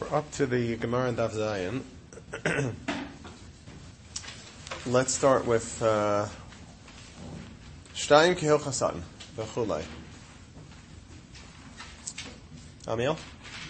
We're up to the Gemara and Daf Zayin. Let's start with Shtayim Kehilchas V'chulei. Amiel?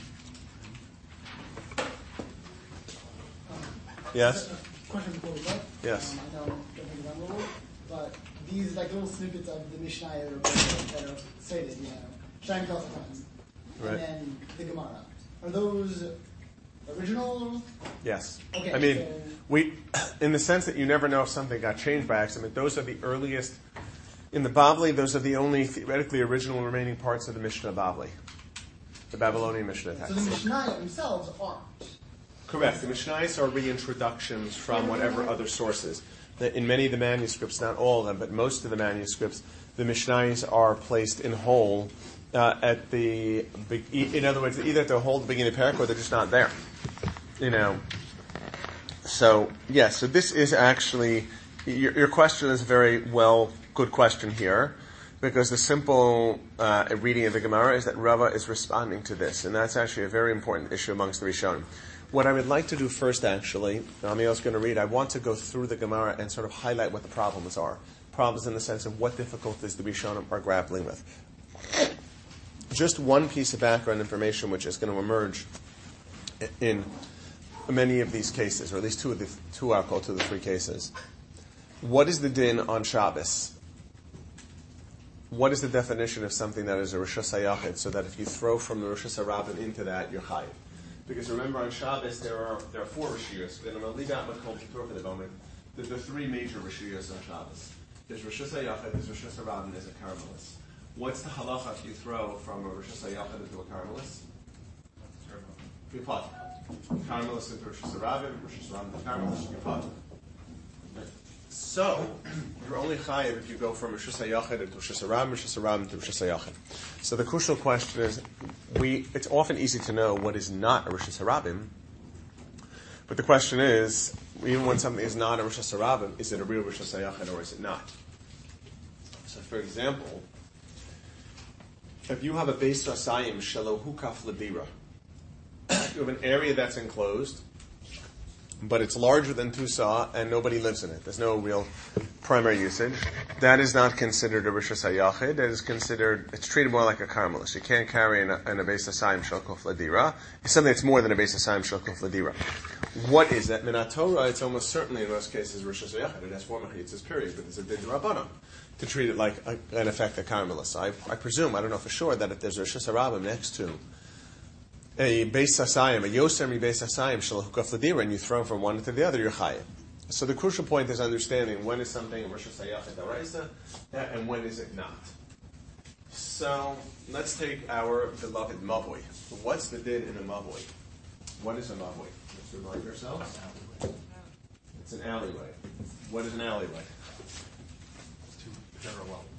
Yes? Question before we go. Yes. I know I'm jumping around a little, but these like little snippets of the Mishnah that are stated, Shtayim Kehilchas Right. and then the Gemara. Are those original? Yes. Okay. I mean, we, in the sense that you never know if something got changed by accident, those are the earliest, in the Bavli, those are the only theoretically original remaining parts of the Mishnah Bavli, the Babylonian Mishnah text. So the Mishnah themselves aren't. Correct. The Mishnayos are reintroductions from whatever other sources. In many of the manuscripts, not all of them, but most of the manuscripts, the Mishnayos are placed in whole at the, in other words, either at the whole, the beginning of the parak, or they're just not there. So, yes, so this is actually, your question is a very good question here, because the simple reading of the Gemara is that Rava is responding to this, and that's actually a very important issue amongst the Rishonim. What I would like to do first, actually, Amiel's going to read, I want to go through the Gemara and sort of highlight what the problems are. Problems in the sense of what difficulties the Rishonim are grappling with. Just one piece of background information which is going to emerge in many of these cases, or at least two of the three cases. What is the din on Shabbos? What is the definition of something that is a Rishus HaYachid, so that if you throw from the Rishus HaRabban into that, you're chayiv? Because remember, on Shabbos there are four Rishiyos, and I'm going to leave out Makol Ketur for the moment. There's the three major Rishiyos on Shabbos. There's Rishus HaYachid, there's Rishus HaRabban, there's a Karmelis. What's the halacha if you throw from a Rishus HaYachid into a Karmelis? You pot. Karmelis into Rishus HaRabban, Rishus HaRabban into Karmelis, you pot. So, you're only chayiv if you go from Rishus HaYachid into Rishus HaRabban, Rishus HaRabban into Rishus HaYachid. So the crucial question is, it's often easy to know what is not a Rishus HaRabban, but the question is, even when something is not a Rishus HaRabban, is it a real Rishus HaYachid or is it not? So for example, if you have a Beis Rasayim Shelo Hukaf Ladira, you have an area that's enclosed, but it's larger than 2 sa and nobody lives in it. There's no real primary usage. That is not considered a Rishus HaYachid. That is considered, it's treated more like a Karmelis. You can't carry in a Beis Rasayim Shel Kuf Ladira. It's something that's more than a Beis Rasayim Shel Kuf Ladira. What is that? Minat Torah, it's almost certainly in most cases Rishus HaYachid. It has 4 mechitzas, period, but there's a Din Rabbanan to treat it like, in effect, a Karmelis. I presume, I don't know for sure, that if there's a Rishus HaRabban next to a Beis Rasayim, a Yosemite Beis Rasayim Shel Hukaf Ladira, and you throw from one to the other, you're chayiv. So the crucial point is understanding when is something a Rishus HaYachid D'Oraisa and when is it not. So let's take our beloved Mavoi. What's the din in a Mavoi? What is a Mavoi? Let's remind ourselves. It's an alleyway. What is an alleyway? General well.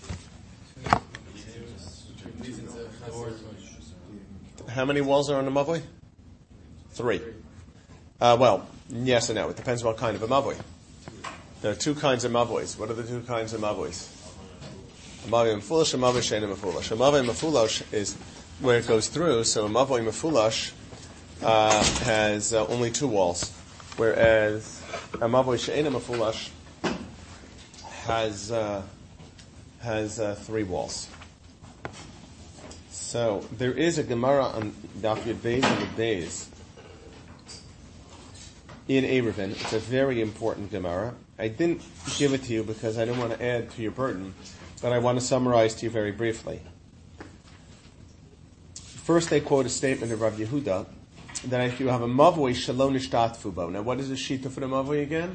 How many walls are on a Mavoi? 3. Yes and no. It depends what kind of a Mavoi. There are 2 kinds of Mavois. What are the 2 kinds of Mavois? A Mavoi Mefulash, a Mavoi Sheina Mefulash. A Mavoi Mefulash is where it goes through, so a Mavoi Mefulash has only 2 walls, whereas a Mavoi Sheina Mefulash has 3 walls. So there is a Gemara on Daf Yud Beis and Yud Beis in Eruvin. It's a very important Gemara. I didn't give it to you because I didn't want to add to your burden, but I want to summarize to you very briefly. First, they quote a statement of Rav Yehuda that if you have a Mavoi Shelo Nishtatfu Bo. Now, what is a shituf for a Mavoi again?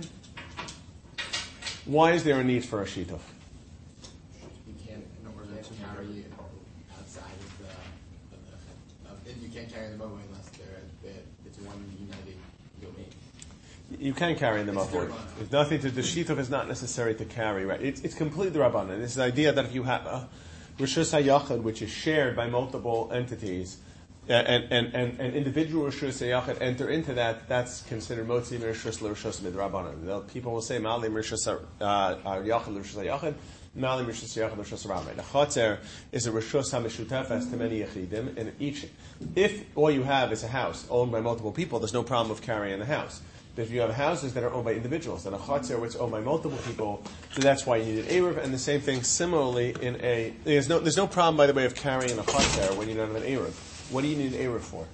Why is there a need for a shituf? You can't carry outside of you can't carry the mobile unless it's one united domain. You can carry them upward. There's nothing to, the shituf is not necessary to carry, right? It's completely Rabbanan. It's the idea that if you have a Rishus HaYachid, which is shared by multiple entities, and individual Rishus HaYachid enter into that, that's considered Motzi Rishus L'Rishus Mid Rabbanan. People will say, Ma'alim Rishus HaYachid L'Rishus HaYachid, Malim Rishus Yachid Rishus Rabbi. The Chatzer is a Rishus HaMeshutefes to many Yechidim, and if all you have is a house owned by multiple people, there's no problem of carrying the house. But if you have houses that are owned by individuals, then a Chatzer which is owned by multiple people, so that's why you need an Eruv, and the same thing similarly there's no problem, by the way, of carrying a Chatzer when you don't have an Eruv. What do you need an Eruv for?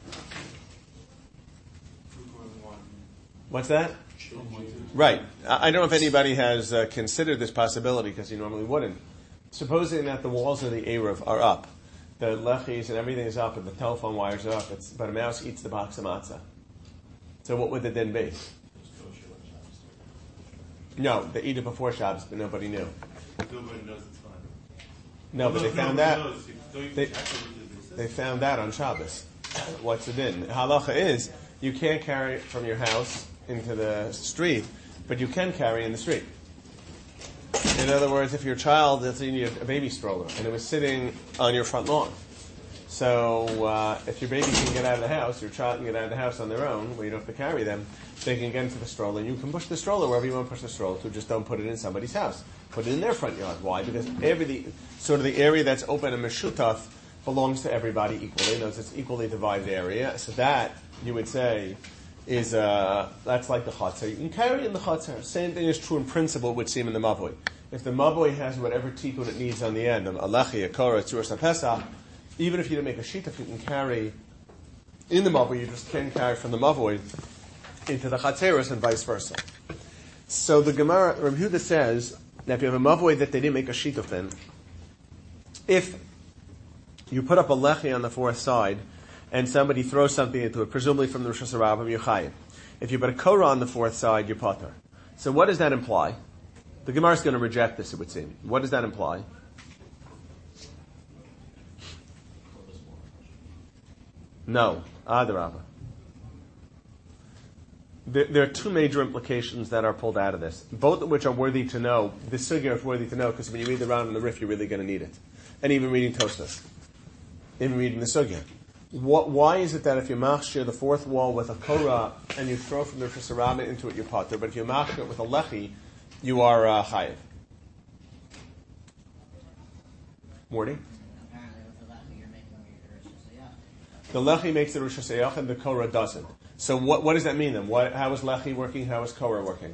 What's that? Right. I don't know if anybody has considered this possibility, because you normally wouldn't. Supposing that the walls of the Eruv are up, the lechis and everything is up, and the telephone wires are up, but a mouse eats the box of matzah. So what would the din be? No, they eat it before Shabbos, but nobody knew. Nobody knows it's fine. No, but they found that. They found that on Shabbos. What's the din? Halacha is you can't carry it from your house into the street, but you can carry in the street. In other words, if your child, let's say you need a baby stroller, and it was sitting on your front lawn. So if your baby can get out of the house, your child can get out of the house on their own, where you don't have to carry them, they can get into the stroller, and you can push the stroller wherever you want to push the stroller to, just don't put it in somebody's house. Put it in their front yard. Why? Because sort of the area that's open and meshutaf belongs to everybody equally. In other words, it's equally divided area. So that, you would say, is that's like the chatzar. You can carry in the chatzar. Same thing is true in principle, would seem in the mavoi. If the mavoi has whatever tikkun it needs on the end, a lechi, a korah, tzuras pesach, even if you don't make a shituf, you can carry in the mavoi. You just can't carry from the mavoi into the chatzeros and vice versa. So the Gemara, Rabbi Yehuda says that if you have a mavoi that they didn't make a shituf in, if you put up a lechi on the fourth side, and somebody throws something into it, presumably from the Rosh Hashanah, you're chayiv. If you put a korah on the fourth side, you're pater. So what does that imply? The Gemara is going to reject this, it would seem. What does that imply? No, adarabah. There are two major implications that are pulled out of this, both of which are worthy to know. The sugya is worthy to know, because when you read the Ran and the Rif, you're really going to need it. And even reading Tosfos, even reading the sugya. Why is it that if you machshir the fourth wall with a korah and you throw from the Rosh Hashanah into it, you're pater, but if you machshir it with a lechi, you are chayiv? Morty? Apparently with the lechi you're making your Rosh Hashanah. The lechi makes the Rosh Hashanah and the korah doesn't. So what does that mean then? How is lechi working? How is korah working?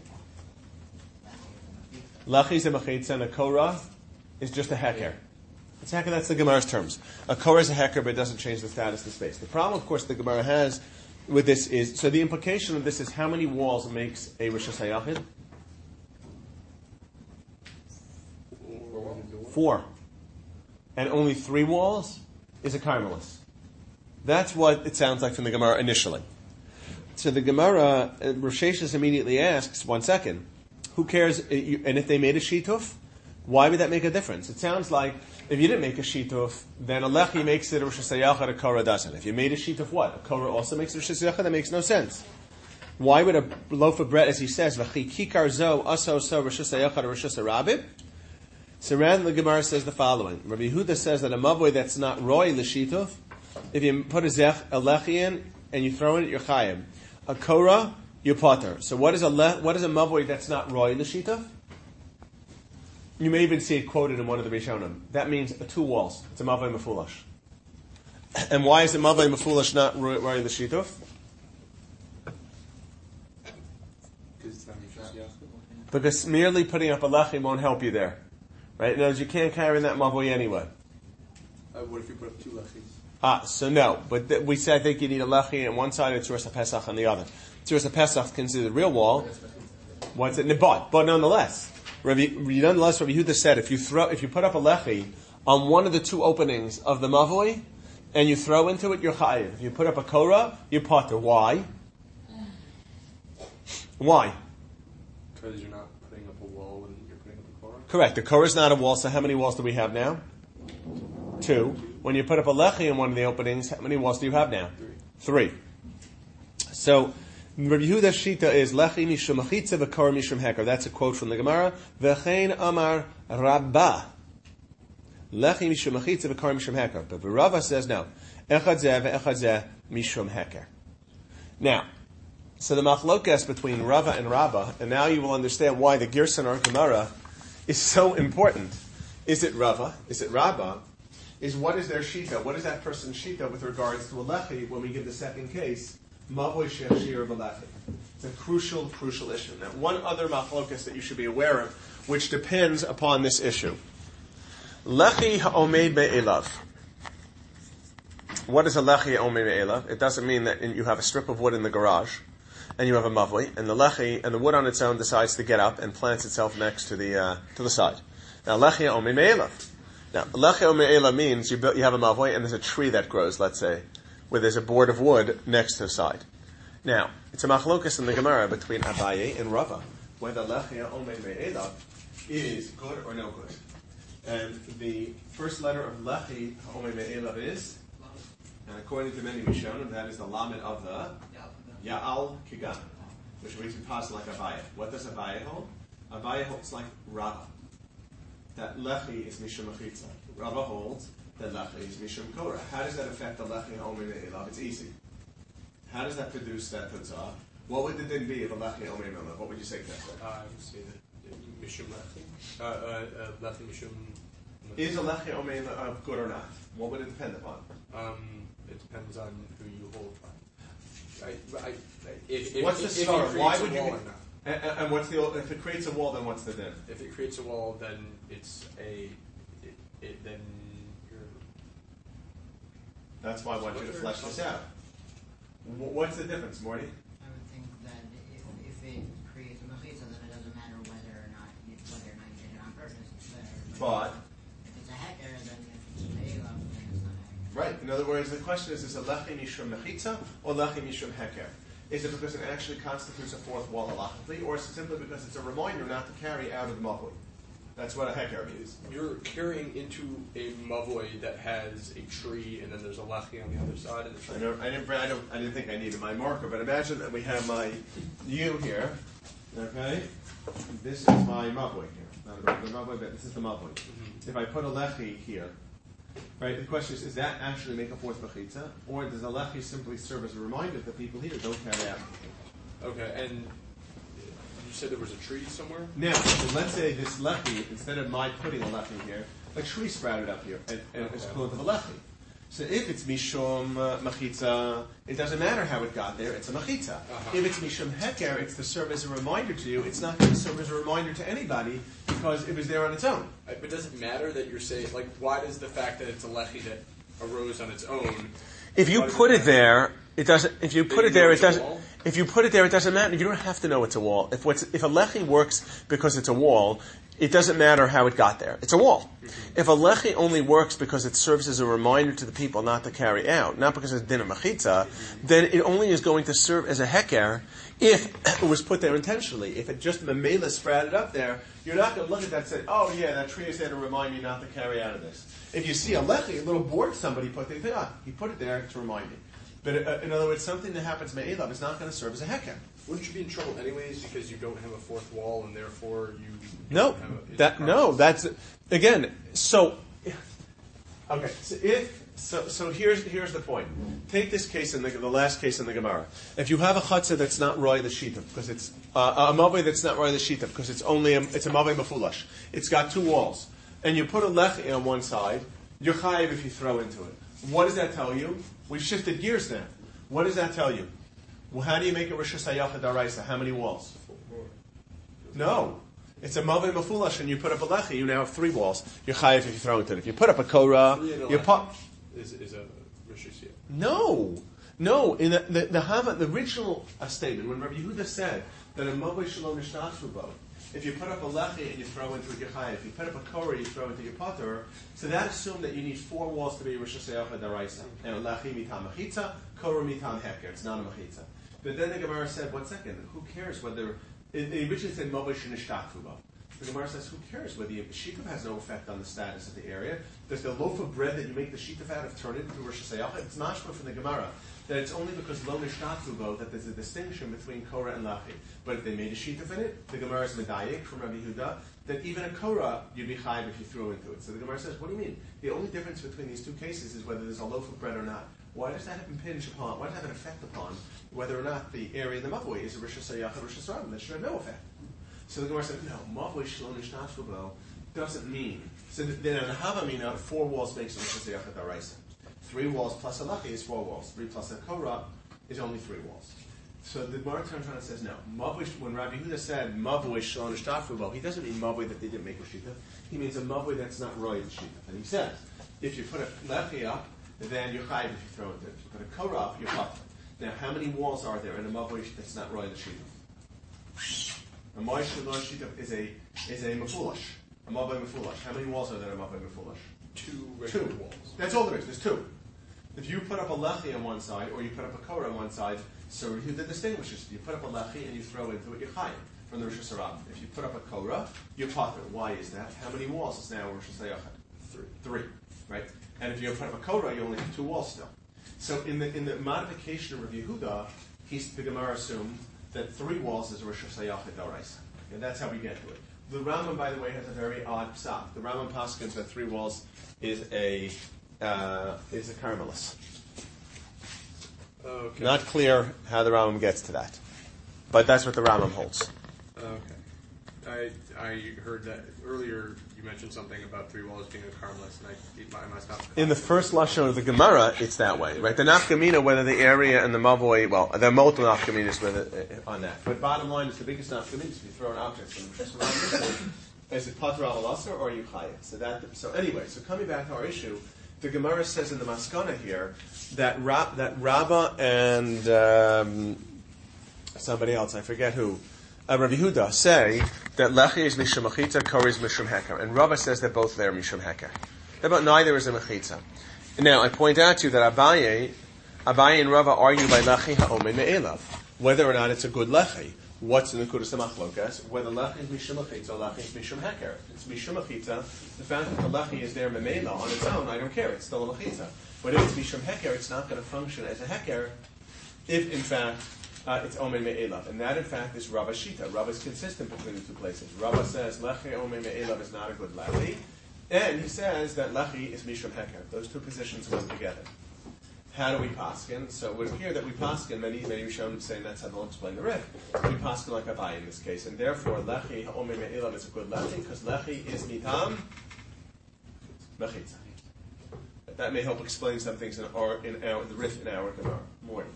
Lechi is a mechitza and a korah is just a heker. It's a heker, that's the Gemara's terms. A korah is a heker, but it doesn't change the status of the space. The problem, of course, the Gemara has with this is, so the implication of this is how many walls makes a Rosh Hashanah? 4. And only 3 walls is a Carmelis. That's what it sounds like from the Gemara initially. So the Gemara, Rosh Hashanah immediately asks, 1 second, who cares, and if they made a shituf, why would that make a difference? It sounds like if you didn't make a shituf, then a lechi makes it a Rosh Hashanah, a korah doesn't. If you made a shituf, what? A korah also makes it a Rosh Hashanah? That makes no sense. Why would a loaf of bread, as he says, v'chi kikar zo aso so Rosh Hashanah, Rosh Hashanah? So rather the Gemara says the following. Rabbi Yehuda says that a mavoi that's not roy l'shituf, if you put a lechi in and you throw it, you're chayim. A korah, you're pater. So what is a mavoi that's not roy l'shituf? You may even see it quoted in one of the Rishonim. That means 2 walls. It's a mavoi mefulash. And why is a mavoi mefulash not roy l'shituf? Because merely putting up a lechi won't help you there. Right? In other words, you can't carry in that mavoi anyway. What if you put up 2 lechis? So no. But we say I think you need a lechi on one side and Tzuras HaPesach on the other. Tzuras HaPesach considered the real wall. What's it? But nonetheless, Rabbi Yehuda said if you put up a lechi on one of the 2 openings of the mavoi and you throw into it, you're chayiv. If you put up a korah, you're pater. Why? Why? Because you're not putting up a wall when you're putting up a korah? Correct. The korah is not a wall, so how many walls do we have now? 2. When you put up a lechi in one of the openings, how many walls do you have now? 3. So, Rabbi Yehuda's shita is lechi mishum achitza v'korah mishum heker. That's a quote from the Gemara. V'chein amar Rabbah. Lechi mishum achitza v'korah mishum heker. But Rava says no. Echad zeh ve'echad zeh mishum heker. Now, so the machlokas between Rava and Rabbah, and now you will understand why the Girson or Gemara is so important. Is it Rava? Is it Rabba? Is what is their shita? What is that person's shita with regards to a lechi when we give the second case? Mavoi shechshir b'lechi. It's a crucial issue. Now, one other machlokas that you should be aware of, which depends upon this issue. Lechi ha'omed me'elav. What is a lechi ha'omed me'elav? It doesn't mean that you have a strip of wood in the garage, and you have a mavoi, and the lechi and the wood on its own decides to get up and plants itself next to the side. Now, lechi ha'omed me'elav. Now, lechi ha'omed me'elav means you have a mavoi and there's a tree that grows, let's say, where there's a board of wood next to the side. Now, it's a machlokas in the Gemara between Abaye and Rava, whether lechi ha'omed me'elav is good or no good. And the first letter of lechi ha'omed me'elav is, and according to many Rishonim, that is the lamed of the Ya'al Kigan, which means we pass like Abaye. What does Abaye hold? Abaye holds like Rava, that lechi is mishum mechitza. Rava holds that lechi is mishum korah. How does that affect the lechi ha'omed me'elav? It's easy. How does that produce that totzah? What would the din be of a lechi ha'omed me'elav? What would you say, Kessler? I would say that mishum lechi. Lechi mishum. Is a lechi ha'omed me'elav good or not? What would it depend upon? It depends on who you hold by. What's the if start? it Why creates would a you? wall or not? And what's the? If it creates a wall, then what's the din? If it creates a wall, then it's then you're. That's why I want you to flesh this out. What's the difference, Morty? I would think that if it creates a mechitza, then it doesn't matter whether or not you did it on purpose. But if it's a hecker, then if it's me'elav, then it's not a hecker. right. In other words, the question is it lechi mishum mechitza or lechi mishum heker? Is it because it actually constitutes a fourth wall halachically, or is it simply because it's a reminder not to carry out of the mavoi? That's what a heker means. You're carrying into a mavoi that has a tree, and then there's a lechi on the other side of the tree. I didn't think I needed my marker, but imagine that we have my U here. Okay, this is my mavoi here. Not a regular mavoi, but this is the mavoi. Mm-hmm. If I put a lechi here, right? The question is that actually make a fourth mechitza, or does a lechi simply serve as a reminder that people here don't carry out? Okay, and you said there was a tree somewhere? Now, so let's say this lechi, instead of my putting a lechi here, a tree sprouted up here, and it's called the lechi. So if it's mishum machitza, it doesn't matter how it got there, it's a machitza. Uh-huh. If it's mishum heker, it's to serve as a reminder to you. It's not going to serve as a reminder to anybody because it was there on its own. But does it matter that you're saying, like, why does the fact that it's a lechi that arose on its own? If you put it there, it doesn't. If you put it there, it doesn't. If you put it there, it doesn't matter. You don't have to know it's a wall. If a lechi works because it's a wall, it doesn't matter how it got there. It's a wall. Mm-hmm. If a lechi only works because it serves as a reminder to the people not to carry out, not because it's din of machitza, then it only is going to serve as a heker if it was put there intentionally. If it just memela sprouted up there, you're not going to look at that and say, oh yeah, that tree is there to remind me not to carry out of this. If you see a lechi, a little board somebody put there, you think, he put it there to remind me. But in other words, something that happens me'elav is not going to serve as a heker. Wouldn't you be in trouble anyways because you don't have a fourth wall and therefore you No, don't have a, that's again. So, okay. So here's the point. Take this case in the last case in the Gemara. If you have a chutzah that's not roy the shita because it's a mavoi that's not roy the shita because it's a mavoi mafulash. It's got two walls, and you put a lechi on one side. You're chayiv if you throw into it. What does that tell you? We've shifted gears now. What does that tell you? Well, how do you make a Rosh Hashanah daraisa? How many walls? No. It's a mavoi mafulash, and you put up a lechi, you now have three walls. You're chayiv if you throw into it. If you put up a korah, you put... Is a Rosh Hashanah. No. In the original statement, when Rabbi Yehuda said that a mavoi shalom nishtashvu bo, if you put up a lechi and you throw into it your chayiv, if you put up a korah, you throw into your potter, so that assumed that you need four walls to be Rosh Hashanah daraisa. And lechi mitam machitza, korah mitam heker. It's not a machitza. But then the Gemara said, 1 second, who cares whether... It originally said, Mavoi shenishtatfu bo. The Gemara says, who cares whether the shituf has no effect on the status of the area? Does the loaf of bread that you make the shituf out of turn into Rosh Hashanah? It's mashma from the Gemara that it's only because lo nishtatfu bo that there's a distinction between korah and lachi. But if they made a shituf in it, the Gemara is medayik from Rabbi Yehuda that even a korah you'd be chayiv if you threw into it. So the Gemara says, what do you mean? The only difference between these two cases is whether there's a loaf of bread or not. Why does that have impinge upon? Why does that have an effect upon whether or not the area of the mavoi is a Rosh Hashanah or Rosh Hashanah? That should have no effect. So the Gemara said, no, mavoi shalom nishnashvu bo doesn't mean So then in a Havamina, 4 walls makes a Rosh Hashanah Daraisa. 3 walls plus a Lachi is 4 walls. 3 plus a Korah is only 3 walls. So the Gemara Tantrana says no. Mavui, when Rabbi Yehuda said Mavui Shalon Shtafu, well, he doesn't mean Mavui that they didn't make a Shita. He means a Mavui that's not Roy the Shita. And he says, if you put a Lechi up, then you're chayiv if you throw it there. If you put a Korah up, you're chayiv. Now, how many walls are there in a Mavui that's not Roy the Shita? A Moy Shalon Shita is a Mefulash. A Mavui Mefulash. How many walls are there in a Mavui Mefulash? 2 regular walls. That's all there is. There's 2. If you put up a lechi on one side, or you put up a korah on one side, so Yehuda distinguishes. You put up a lechi and you throw into it, you're chayim from the Rosh Hashanah. If you put up a korah, you're pater. Why is that? How many walls is now Rosh Hashanah? 3, right? And if you put up a korah, you only have 2 walls still. So in the modification of Rabbi Yehuda, the Gemara assumed that 3 walls is Rosh Hashanah Daraisa, and that's how we get to it. The Rambam, by the way, has a very odd psak. The Rambam paskins that 3 walls is a Carmelis. Okay. Not clear how the Rambam gets to that, but that's what the Rambam holds. Okay. I heard that earlier. You mentioned something about 3 walls being a Carmelist, and I must not. In the first lashon of the Gemara, it's that way, right? The nafkamina, whether the area and the mavoi, well, there are multiple nafkaminas on that. But bottom line is the biggest nafkamina is if you throw an object from the is it patra al-asr or are you chaya? So anyway, so coming back to our issue, the Gemara says in the Maskana here that Rabbah and somebody else, I forget who, Rabbi Yehuda, say that Lechi is Mishum Mechitza, Korah is Mishum Heker. And Rabbah says that both there are Mishum Heker. But neither is a Mechitza. Now, I point out to you that Abaye and Rabbah argue by Lechi Ha'omen Me'elav, whether or not it's a good Lechi. What's in the Kudas HaMachlokas? Whether Lechi is Mishum Mechitza or Lechi is Mishum Heker. If it's Mishum Mechitza, the fact that the Lechi is there Memela on its own, I don't care, it's still a Mechitza. But if it's Mishum Heker, it's not going to function as a Heker if, in fact, it's Omen Me'elav. And that, in fact, is Rabbah's Shita. Rabbah is consistent between the 2 places. Rabbah says Lechi Omen Me'elav is not a good Lechi. And he says that Lechi is Mishum Heker. Those 2 positions go together. How do we paskin? So it would appear that we paskin, many Rishonim saying that's how they'll explain the Rebbe. We paskin like Abaye in this case. And therefore, Lechi Omen Me'elav is a good Lechi, because Lechi is Mitam Mechitza. That may help explain some things in the Rif in our Gemara. More.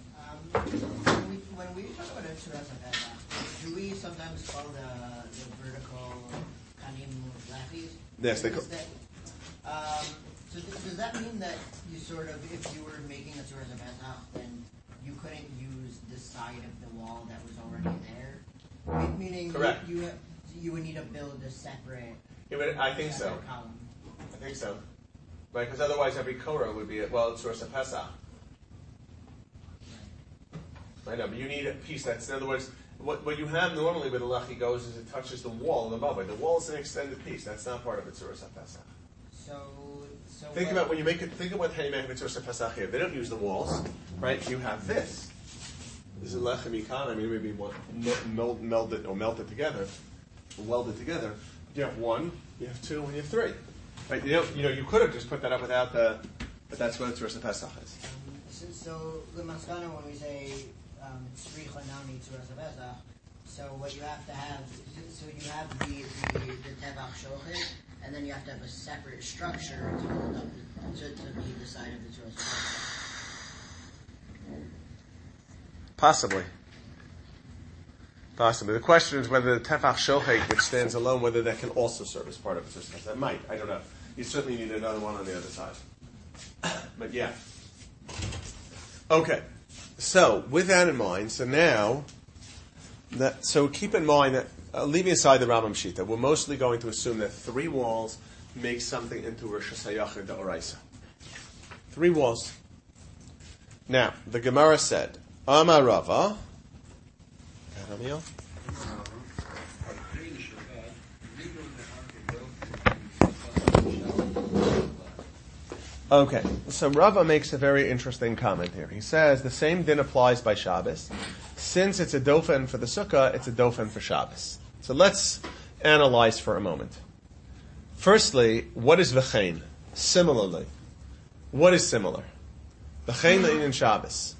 When we talk about Etzuras, do we sometimes call the vertical kanim lachis? Yes, they call. So does that mean that you sort of, if you were making a Etzuras then you couldn't use the side of the wall that was already there? Meaning, correct. You would need to build a separate. I think so. Column. I think so. Right, because otherwise every Korah would be it's Rosh Pesach. I know, but you need a piece that's, in other words, what you have normally where the Lechi goes is it touches the wall of the Mavoi. The wall is an extended piece. That's not part of Etzuras HaPesach. So think about when you make it, think about how you make Etzuras HaPesach here. They don't use the walls, right? You have this. This is Lechem Yikan. I mean, maybe melded or melted together, or welded together. You have 1, you have 2, and you have 3. Right? You could have just put that up without but that's what Etzuras HaPesach is. So the Maskana, when we say Tzri Chanami Etzuras HaPesach, so what you have to have, so you have the Tevach Shochet, and then you have to have a separate structure to hold up to be the side of the Etzuras HaPesach. Possibly. The question is whether the Tefach Shochet, which stands alone, whether that can also serve as part of Etzuras HaPesach. That might. I don't know. You certainly need another one on the other side. But yeah. Okay, so with that in mind, so keep in mind that, leaving aside the Rambam Shita, we're mostly going to assume that 3 walls make something into Rosh Hashanah D'Oraisa. 3 walls. Now, the Gemara said, Amar Rava, okay, so Rava makes a very interesting comment here. He says the same din applies by Shabbos. Since it's a dofen for the sukkah, it's a dofen for Shabbos. So let's analyze for a moment. Firstly, what is v'chein? Similarly, what is similar? V'chein le'in Shabbos.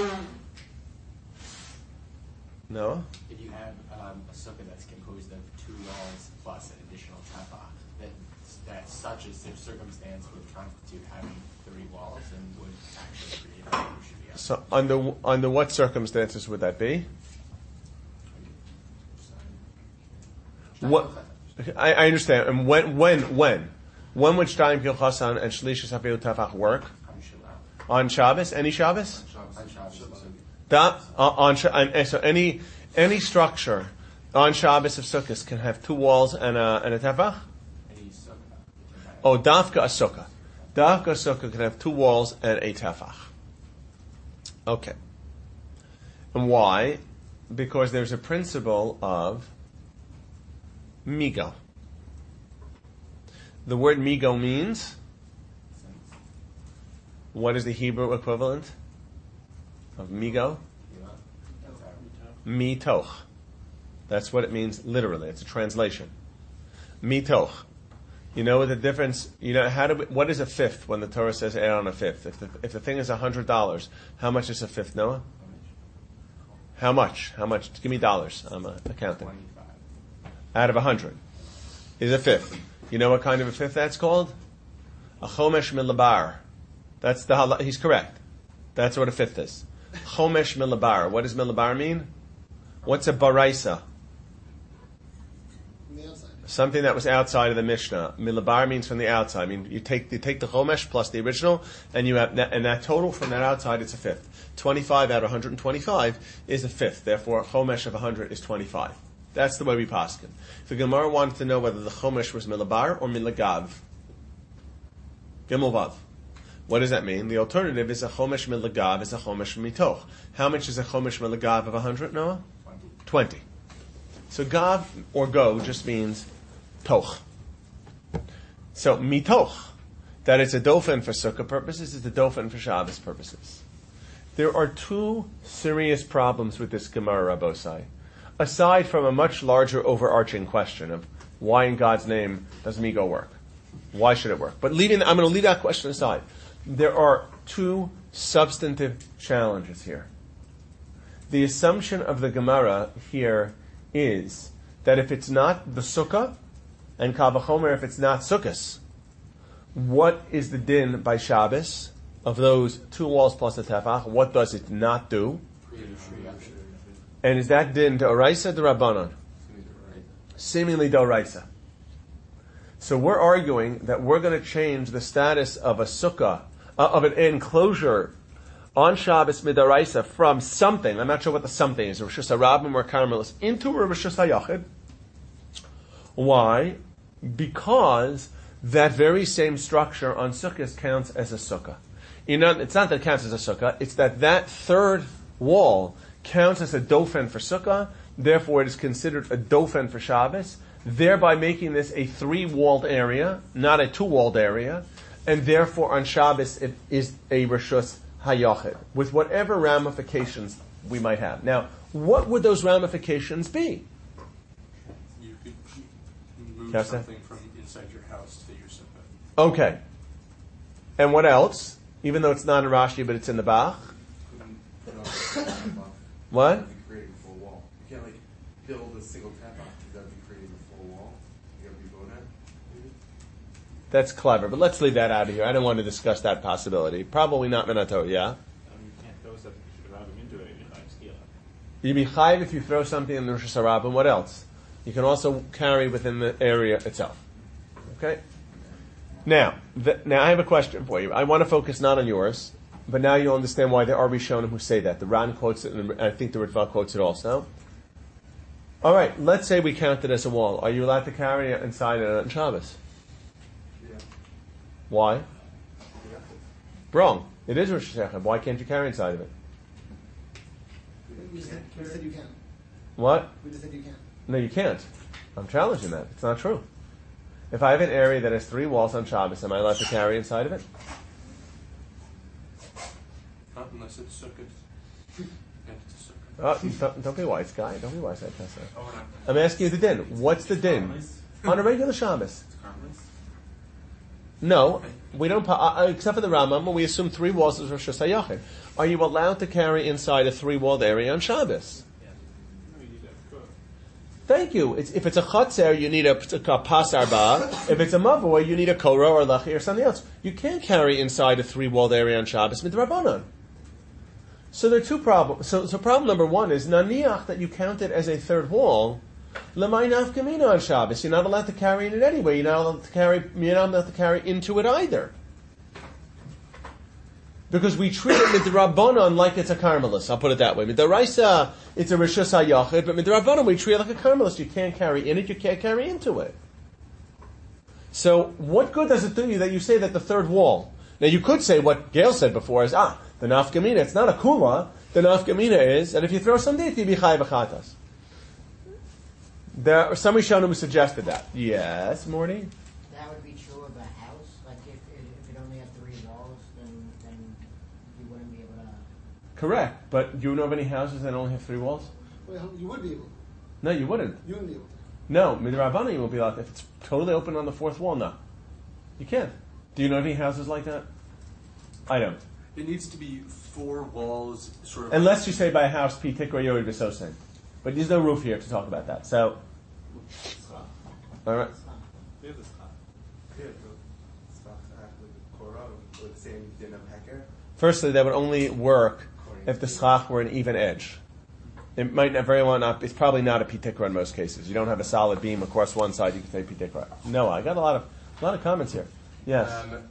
No? If you have a sukkah that's composed of 2 walls plus an additional tefach, that that such a circumstance would constitute having 3 walls and would actually create a Yerusha. So under what circumstances would that be? What? I understand. And when would Shtayim Kil Chasan and Shlishis Hafilu Tefach work? On Shabbos? Any Shabbos? So any structure on Shabbos of Sukkot can have 2 walls and a Tefach? Oh, Dafka a Sukkah. Dafka a Sukkah can have 2 walls and a Tefach. Okay. And why? Because there's a principle of Migo. The word Migo means, what is the Hebrew equivalent of Migo? Mitoch. That's what it means literally. It's a translation. Mitoch. You know what the difference? You know what is a fifth when the Torah says add on a fifth? If the thing is $100, how much is a fifth, Noah? How much? Give me dollars. I'm accounting. 25. Out of 100 is a fifth. You know what kind of a fifth that's called? A chomesh milabar. He's correct. That's what a fifth is. Chomesh milabar. What does milabar mean? What's a baraisa? Something that was outside of the Mishnah. Milabar means from the outside. I mean, you take the chomesh plus the original, and you have that total from that outside. It's a fifth. 25 out of 125 is a fifth. Therefore, chomesh of 100 is 25. That's the way we paskin. The Gemara wanted to know whether the chomesh was milabar or milagav. Gimel vav. What does that mean? The alternative is a chomesh milagav is a chomesh mitoch. How much is a chomesh milagav of 100, Noah? 20. So gav or go just means toch. So mitoch, that it's a dofen for sukkah purposes, is a dofen for Shabbos purposes. There are 2 serious problems with this Gemara, Rabbosai. Aside from a much larger overarching question of why in God's name does Migo work? Why should it work? But I'm going to leave that question aside. There are 2 substantive challenges here. The assumption of the Gemara here is that if it's not the sukkah, and kal v'chomer if it's not sukkahs, what is the din by Shabbos of those 2 walls plus the tefach? What does it not do? And is that din d'oraisa d'Rabbanan? Seemingly d'oraisa. So we're arguing that we're going to change the status of a sukkah, of an enclosure on Shabbos mid'oraisa from something, I'm not sure what the something is, Rosh Hashanah or Carmelis, into a Rosh Hashanah. Why? Because that very same structure on sukkahs counts as a sukkah. You know, it's not that it counts as a sukkah, it's that third wall counts as a dofen for sukkah, therefore it is considered a dofen for Shabbos, thereby making this a 3-walled area, not a 2-walled area, and therefore on Shabbos it is a Rishus HaYachid, with whatever ramifications we might have. Now, what would those ramifications be? You could move something from inside your house to your sukkah. Okay. And what else? Even though it's not in Rashi, but it's in the Bach? What? That'd be creating a full wall. You can't build a single tap out because that'd be creating a full wall. You gotta be boned. That's clever, but let's leave that out of here. I don't want to discuss that possibility. Probably not Minato, yeah? You can't throw something into it. You'd be chayiv if you throw something in the Rosh Hashanah. What else? You can also carry within the area itself. Okay? Now I have a question for you. I want to focus not on yours, but now you'll understand why there are Rishonim who say that. The Ran quotes it, and I think the Ritva quotes it also. All right, let's say we count it as a wall. Are you allowed to carry it inside it on Shabbos? Yeah. Why? Wrong. It is Rosh Hashanah. Why can't you carry inside of it? We just said you can. What? We just said you can. No, you can't. I'm challenging that. It's not true. If I have an area that has 3 walls on Shabbos, am I allowed to carry inside of it? Not unless it's sukkah. And it's a sukkah. Oh, don't be wise, guy. Don't be wise, I guess. Oh, we're not. I'm asking you the din. What's the din? On a regular Shabbos. It's harmless. No, we don't, except for the Rambam, we assume 3 walls is Rosh Hashanah. Are you allowed to carry inside a 3-walled area on Shabbos? Thank you. If it's a chotzer, you need a pas arba. If it's a mavoi, you need a korah or lachi or something else. You can't carry inside a 3-walled area on Shabbos midrabanan. So there are two problems. So problem number one is naniach that you count it as a third wall. Lemay nafkamina on Shabbos. You're not allowed to carry in it anyway. You're not allowed to carry into it either. Because we treat it midrabanan like it's a karmelis. I'll put it that way. Midaraisa, it's a rishus hayachid, but midrabanan we treat it like a karmelis. You can't carry in it. You can't carry into it. So what good does it do you that you say that the third wall? Now you could say what Gail said before is the nafkamina. It's not a kula. The nafkamina is that if you throw some date, you be chay v'chatas. There are some Rishonim who suggested that. Yes, Morty? That would be true of a house. Like if it only had 3 walls, then you wouldn't be able to. Correct. But do you know of any houses that only have 3 walls? Well, you would be able to. No, you wouldn't. You wouldn't be able to. No, midrabanan you will be allowed to. If it's totally open on the 4th wall, no. You can't. Do you know any houses like that? I don't. It needs to be 4 walls, sort of. Unless you say by a house, pi tikra yori v'sosen. But there's no roof here to talk about that. So, all right. We have the schach. Yeah, the schach with the korah with the same din of heker. Firstly, that would only work if the schach were an even edge. It might not, very well not. It's probably not a pitikra in most cases. You don't have a solid beam across one side. You can say pitikra. No, I got a lot of comments here. Yes.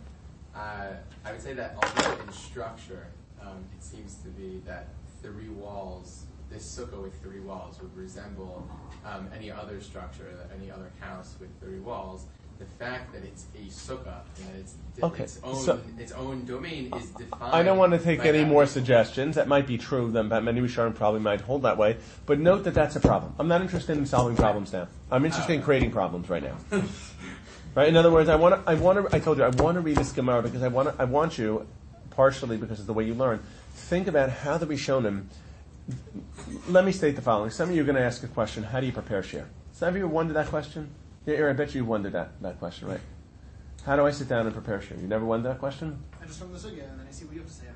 I would say that although in structure, it seems to be that 3 walls, this sukkah with 3 walls would resemble any other structure, any other house with 3 walls. The fact that it's a sukkah and that its own domain is defined. I don't want to take any more suggestions. That might be true. Then many Rishonim probably might hold that way. But note that that's a problem. I'm not interested in solving problems now. I'm interested in creating problems right now. Right? In other words, I told you I want to read this Gemara because I want you, partially because of the way you learn, think about how the Rishonim. Let me state the following. Some of you are going to ask a question, how do you prepare shir? Some of you wondered that question? Yeah, I bet you wondered that question, right? How do I sit down and prepare shir? You never wondered that question? I just from the sugya and then I see what you have to say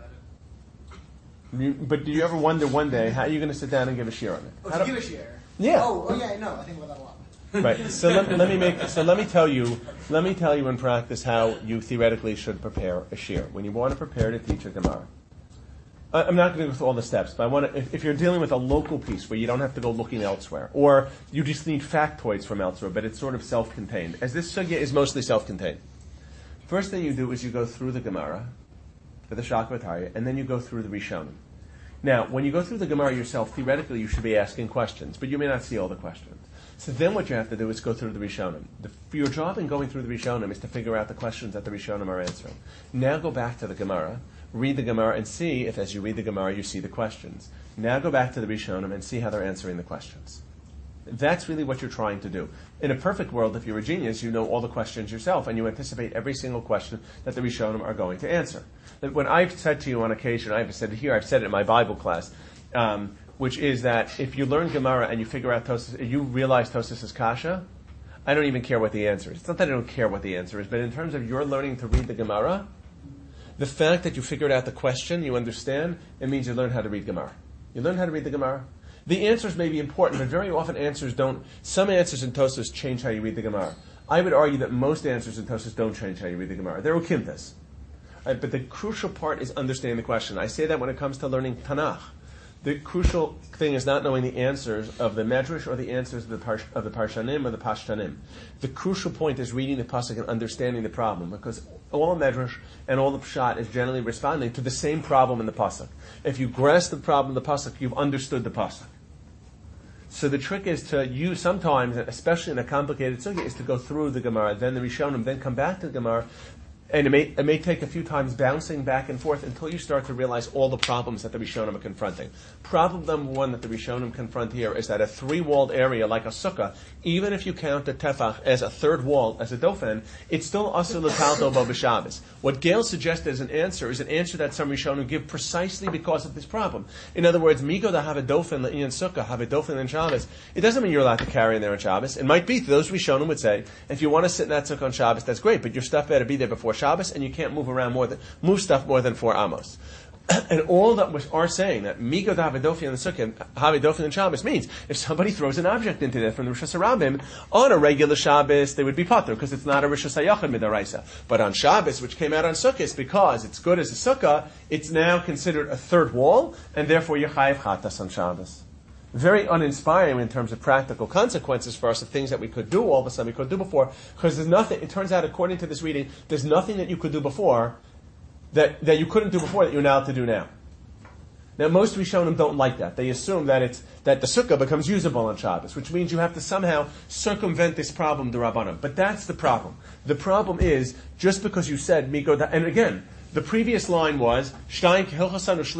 about it. But do you ever wonder one day, how are you going to sit down and give a shir on it? Oh, to give a shir? Yeah. Oh yeah, no, I think about that a lot. Right. So let me tell you in practice how you theoretically should prepare a shir. When you want to prepare to teach a Gemara. I'm not going to go through all the steps, but I want to, if you're dealing with a local piece where you don't have to go looking elsewhere, or you just need factoids from elsewhere, but it's sort of self-contained, as this sugya is mostly self-contained. First thing you do is you go through the Gemara, for the Shakavataya, and then you go through the Rishonim. Now, when you go through the Gemara yourself, theoretically you should be asking questions, but you may not see all the questions. So then what you have to do is go through the Rishonim. Your job in going through the Rishonim is to figure out the questions that the Rishonim are answering. Now go back to the Gemara, read the Gemara, and see if as you read the Gemara you see the questions. Now go back to the Rishonim and see how they're answering the questions. That's really what you're trying to do. In a perfect world, if you're a genius, you know all the questions yourself, and you anticipate every single question that the Rishonim are going to answer. When I've said to you on occasion, I've said it in my Bible class, which is that if you learn Gemara and you figure out Tosas, you realize Tosas is kasha, I don't even care what the answer is. It's not that I don't care what the answer is, but in terms of your learning to read the Gemara, the fact that you figured out the question, you understand, it means you learn how to read Gemara. You learn how to read the Gemara. The answers may be important, but very often answers don't. Some answers in Tosas change how you read the Gemara. I would argue that most answers in Tosas don't change how you read the Gemara. They're ukimtas. Right, but the crucial part is understanding the question. I say that when it comes to learning Tanakh. The crucial thing is not knowing the answers of the Medrash or the answers of the Parshanim or the Pashtanim. The crucial point is reading the Pasuk and understanding the problem, because all the Medrash and all the Pshat is generally responding to the same problem in the Pasuk. If you grasp the problem in the Pasuk, you've understood the Pasuk. So the trick is to use sometimes, especially in a complicated sugya, is to go through the Gemara, then the Rishonim, then come back to the Gemara. And it may take a few times bouncing back and forth until you start to realize all the problems that the Rishonim are confronting. Problem number one that the Rishonim confront here is that a 3-walled area like a sukkah, even if you count the tefach as a 3rd wall, as a dofen, it's still asur l'talto bo b'Shabbos. What Gail suggested as an answer is an answer that some Rishonim give precisely because of this problem. In other words, migo da have a dofen l'inyan sukkah, have a dofen in Shabbos. It doesn't mean you're allowed to carry in there on Shabbos. It might be, those Rishonim would say, if you want to sit in that sukkah on Shabbos, that's great, but your stuff better be there before Shabbos, and you can't move stuff more than 4 amos. And all that we are saying, that Migo Davidofi and the Sukkah, Havidofi and Shabbos, means if somebody throws an object into there from the Rosh Hashanah on a regular Shabbos, they would be patur, because it's not a Rosh Hashanah midaraisa. But on Shabbos, which came out on Sukkot, because it's good as a Sukkah, it's now considered a third wall, and therefore you're chayiv chatas on Shabbos. Very uninspiring in terms of practical consequences for us of things that we could do all of a sudden we could do before, because there's nothing, it turns out according to this reading, there's nothing that you could do before that you couldn't do before that you're now to do now. Now most Rishonim don't like that. They assume that the sukkah becomes usable on Shabbos, which means you have to somehow circumvent this problem, the Rabbanim. But that's the problem. The problem is, just because you said, and again, the previous line was, that's the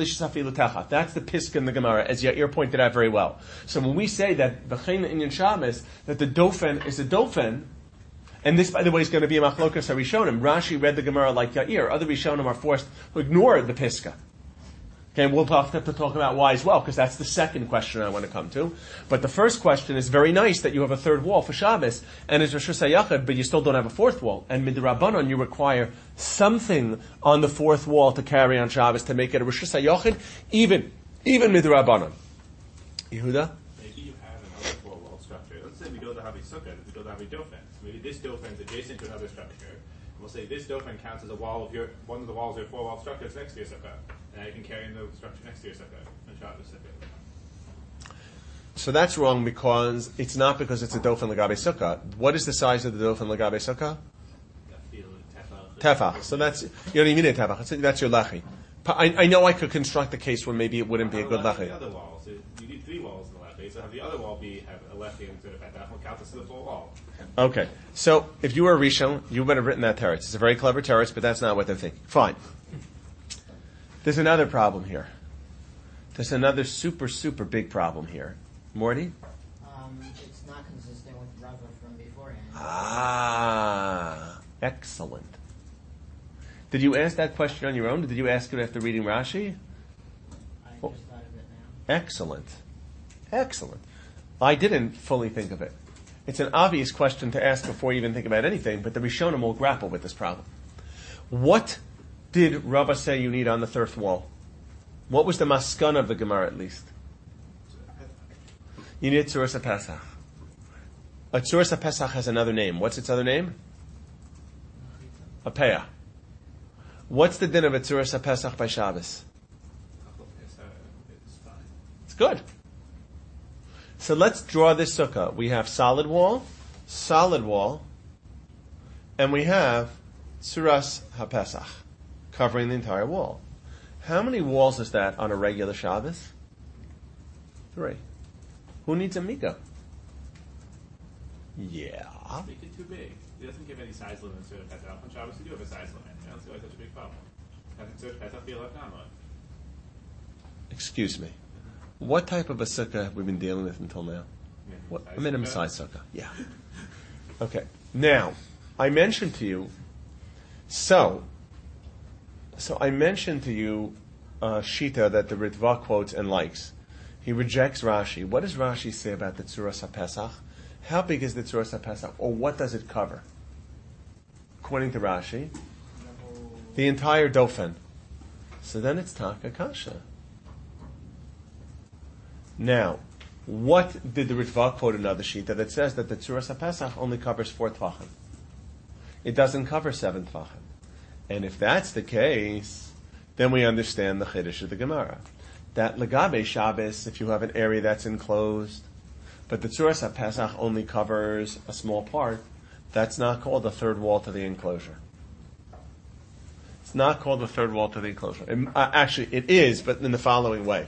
pisk in the Gemara, as Yair pointed out very well. So when we say that, B'chein Inyan Shabbos, that the dofen is a dofen, and this, by the way, is going to be a machlokas Rishonim. Rashi read the Gemara like Yair. Other Rishonim are forced to ignore the Piska. Okay, we'll have to talk about why as well, because that's the second question I want to come to. But the first question is very nice that you have a third wall for Shabbos, and it's Rosh Hashanah, but you still don't have a fourth wall. And midrabanan, you require something on the fourth wall to carry on Shabbos to make it a Rosh Hashanah, even midrabanan. Yehuda? Maybe you have another four-wall structure. Let's say we don't have a sukkah, we don't have a dofen. Maybe this dofen is adjacent to another structure. And we'll say this dofen counts as one of the walls of your four-wall structure that's next to your sukkah. And now you can carry in the structure next to your sukkah and Shabbos sukkah. So that's wrong because it's not because it's a dofen legabe sukkah. What is the size of the dofen legabe sukkah? Tefach. So that's, you don't even need a tefach. That's your lechi. I know I could construct a case where maybe it wouldn't be a good lechi. The other walls. You need three walls in the lechi. So have the other wall have a lechi instead of petach. We'll count this as the full wall. Okay. So if you were a Rishon, you would have written that teretz. It's a very clever teretz, but that's not what they're thinking. Fine. There's another problem here. There's another super, super big problem here. Morty? It's not consistent with Rava from beforehand. Ah, excellent. Did you ask that question on your own, or did you ask it after reading Rashi? I just thought of it now. Excellent. Excellent. I didn't fully think of it. It's an obvious question to ask before you even think about anything, but the Rishonim will grapple with this problem. What did Rava say you need on the third wall? What was the maskana of the Gemara at least? You need Tzuras HaPesach. A Tzuras HaPesach has another name. What's its other name? A Peah. What's the din of a Tzuras HaPesach by Shabbos? It's good. So let's draw this sukkah. We have solid wall, and we have Tzuras HaPesach, covering the entire wall. How many walls is that on a regular Shabbos? 3. Who needs a Mika? Yeah. Make it too big. It doesn't give any size limits to the petach. On Shabbos, you do have a size limit. You don't see why such a big problem. Having to petach be a left nama. Excuse me. What type of a sukkah have we been dealing with until now? What, a minimum size sukkah. Yeah. Okay. Now, I mentioned to you, so I mentioned to you Shita that the Ritva quotes and likes. He rejects Rashi. What does Rashi say about the Tzuras HaPesach? How big is the Tzuras HaPesach? Or what does it cover? According to Rashi, the entire dofen. So then it's Taka Kasha. Now, what did the Ritva quote another Shita that says that the Tzuras HaPesach only covers 4 tvachim? It doesn't cover 7 tvachim. And if that's the case, then we understand the Chiddush of the Gemara. That Legabe Shabbos, if you have an area that's enclosed, but the Tzuras HaPesach only covers a small part, that's not called the third wall to the enclosure. It's not called the third wall to the enclosure. Actually, it is, but in the following way.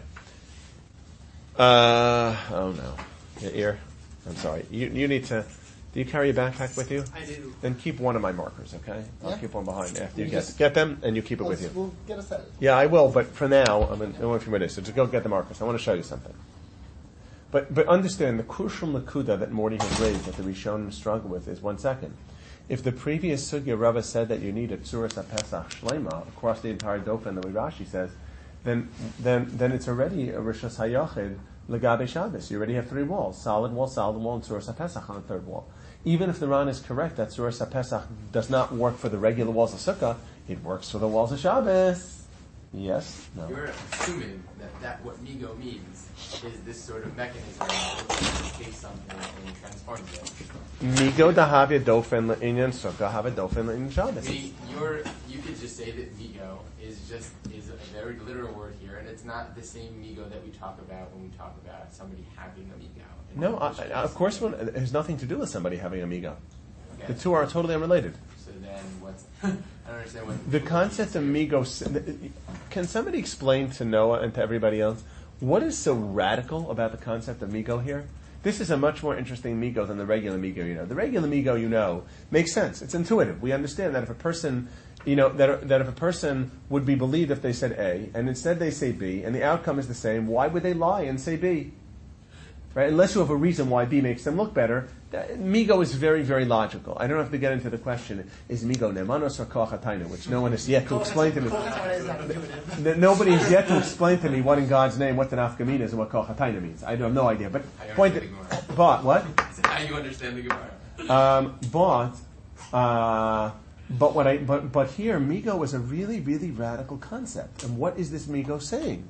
Oh no. Your ear? I'm sorry. You need to... Do you carry a backpack with you? I do. Then keep one of my markers, okay? I'll Yeah. keep one behind after you You get just- get them, and you keep it with you. We'll get a set. Yeah, I will, but for now, I don't know if you're ready, so just go get the markers. I want to show you something. But understand, the crucial nakuda that Morty has raised, that the Rishonim struggle with, is 1 second. If the previous sugya Rava said that you need a Tzuras HaPesach Shlema across the entire dofen, the way Rashi says, then it's already a Rosh Hashanah Legabe Shabbos. You already have 3 walls: solid wall, and Tzuras HaPesach on the third wall. Even if the Ran is correct that Tzuras HaPesach does not work for the regular walls of Sukkah, it works for the walls of Shabbos. Yes? No. You're assuming that what migo means is this sort of mechanism that takes something and transforms it. Migo dahavya dofen le'inyan sukkah have a dofen le'inyan Shabbos. You could just say that migo is a very literal word here, and it's not the same migo that we talk about when we talk about somebody having a migo. No, of course, it has nothing to do with somebody having a migo. Okay. The two are totally unrelated. So then what's... I don't understand what... The concept of migo... Can somebody explain to Noah and to everybody else what is so radical about the concept of migo here? This is a much more interesting migo than the regular migo, The regular migo, makes sense. It's intuitive. We understand that if a person... that if a person would be believed if they said A, and instead they say B, and the outcome is the same, why would they lie and say B? Right? Unless you have a reason why B makes them look better, migo is very, very logical. I don't have to get into the question, is migo nemanos or koach hatayna, which no one has yet to explain to me. Nobody has yet to explain to me what in God's name, what the nafkamina is and what koach hatayna means. I have no idea. But what? How you understand the Gemara? But here, migo is a really, really radical concept. And what is this migo saying?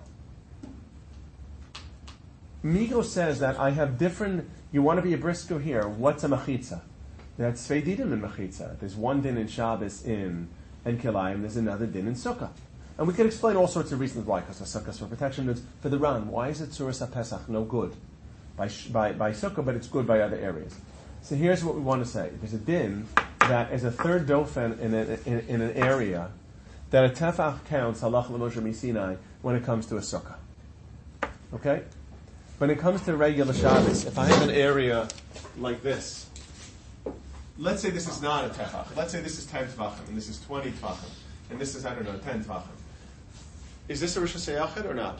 Migo says that I have different... You want to be a brisker here. What's a machitza? That's sveididim in machitza. There's one din in Shabbos in Kilayim. There's another din in Sukkah. And we can explain all sorts of reasons why. Because the Sukkah is for protection. It's for the Ran. Why is it Tzuras HaPesach no good by Sukkah, but it's good by other areas? So here's what we want to say. There's a din that is a third dofen in an area that a tefach counts halach l'moshe misinai when it comes to a Sukkah. Okay? When it comes to regular Shabbos, if I have an area like this, let's say this is not a tefach. Let's say this is 10 tvachim, and this is 20 tvachim, and this is, 10 tvachim. Is this a Rosh Hashanah or not?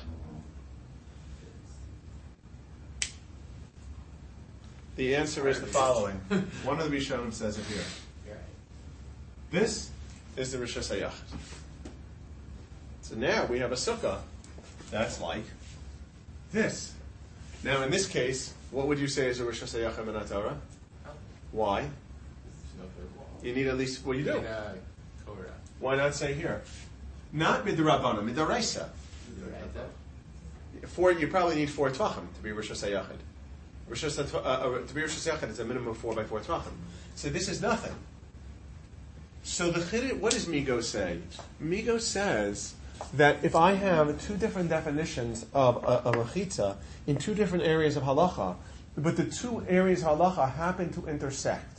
The answer is the following. One of the Rishonim says it here. This is the Rosh Hashanah. So now we have a sukkah that's like this. Now, in this case, what would you say is a Rosh Hashanah in Torah? Why? You need at least, well, you do. Why not say here? Not midrabana, midaraisa. You probably need 4 tvachim to be Rosh Hashanah. To be Rosh Hashanah, it's a minimum of 4 by 4 tvachim. So this is nothing. So what does Migo say? Migo says that if I have 2 different definitions of a mechitza in 2 different areas of halacha, but the 2 areas of halacha happen to intersect.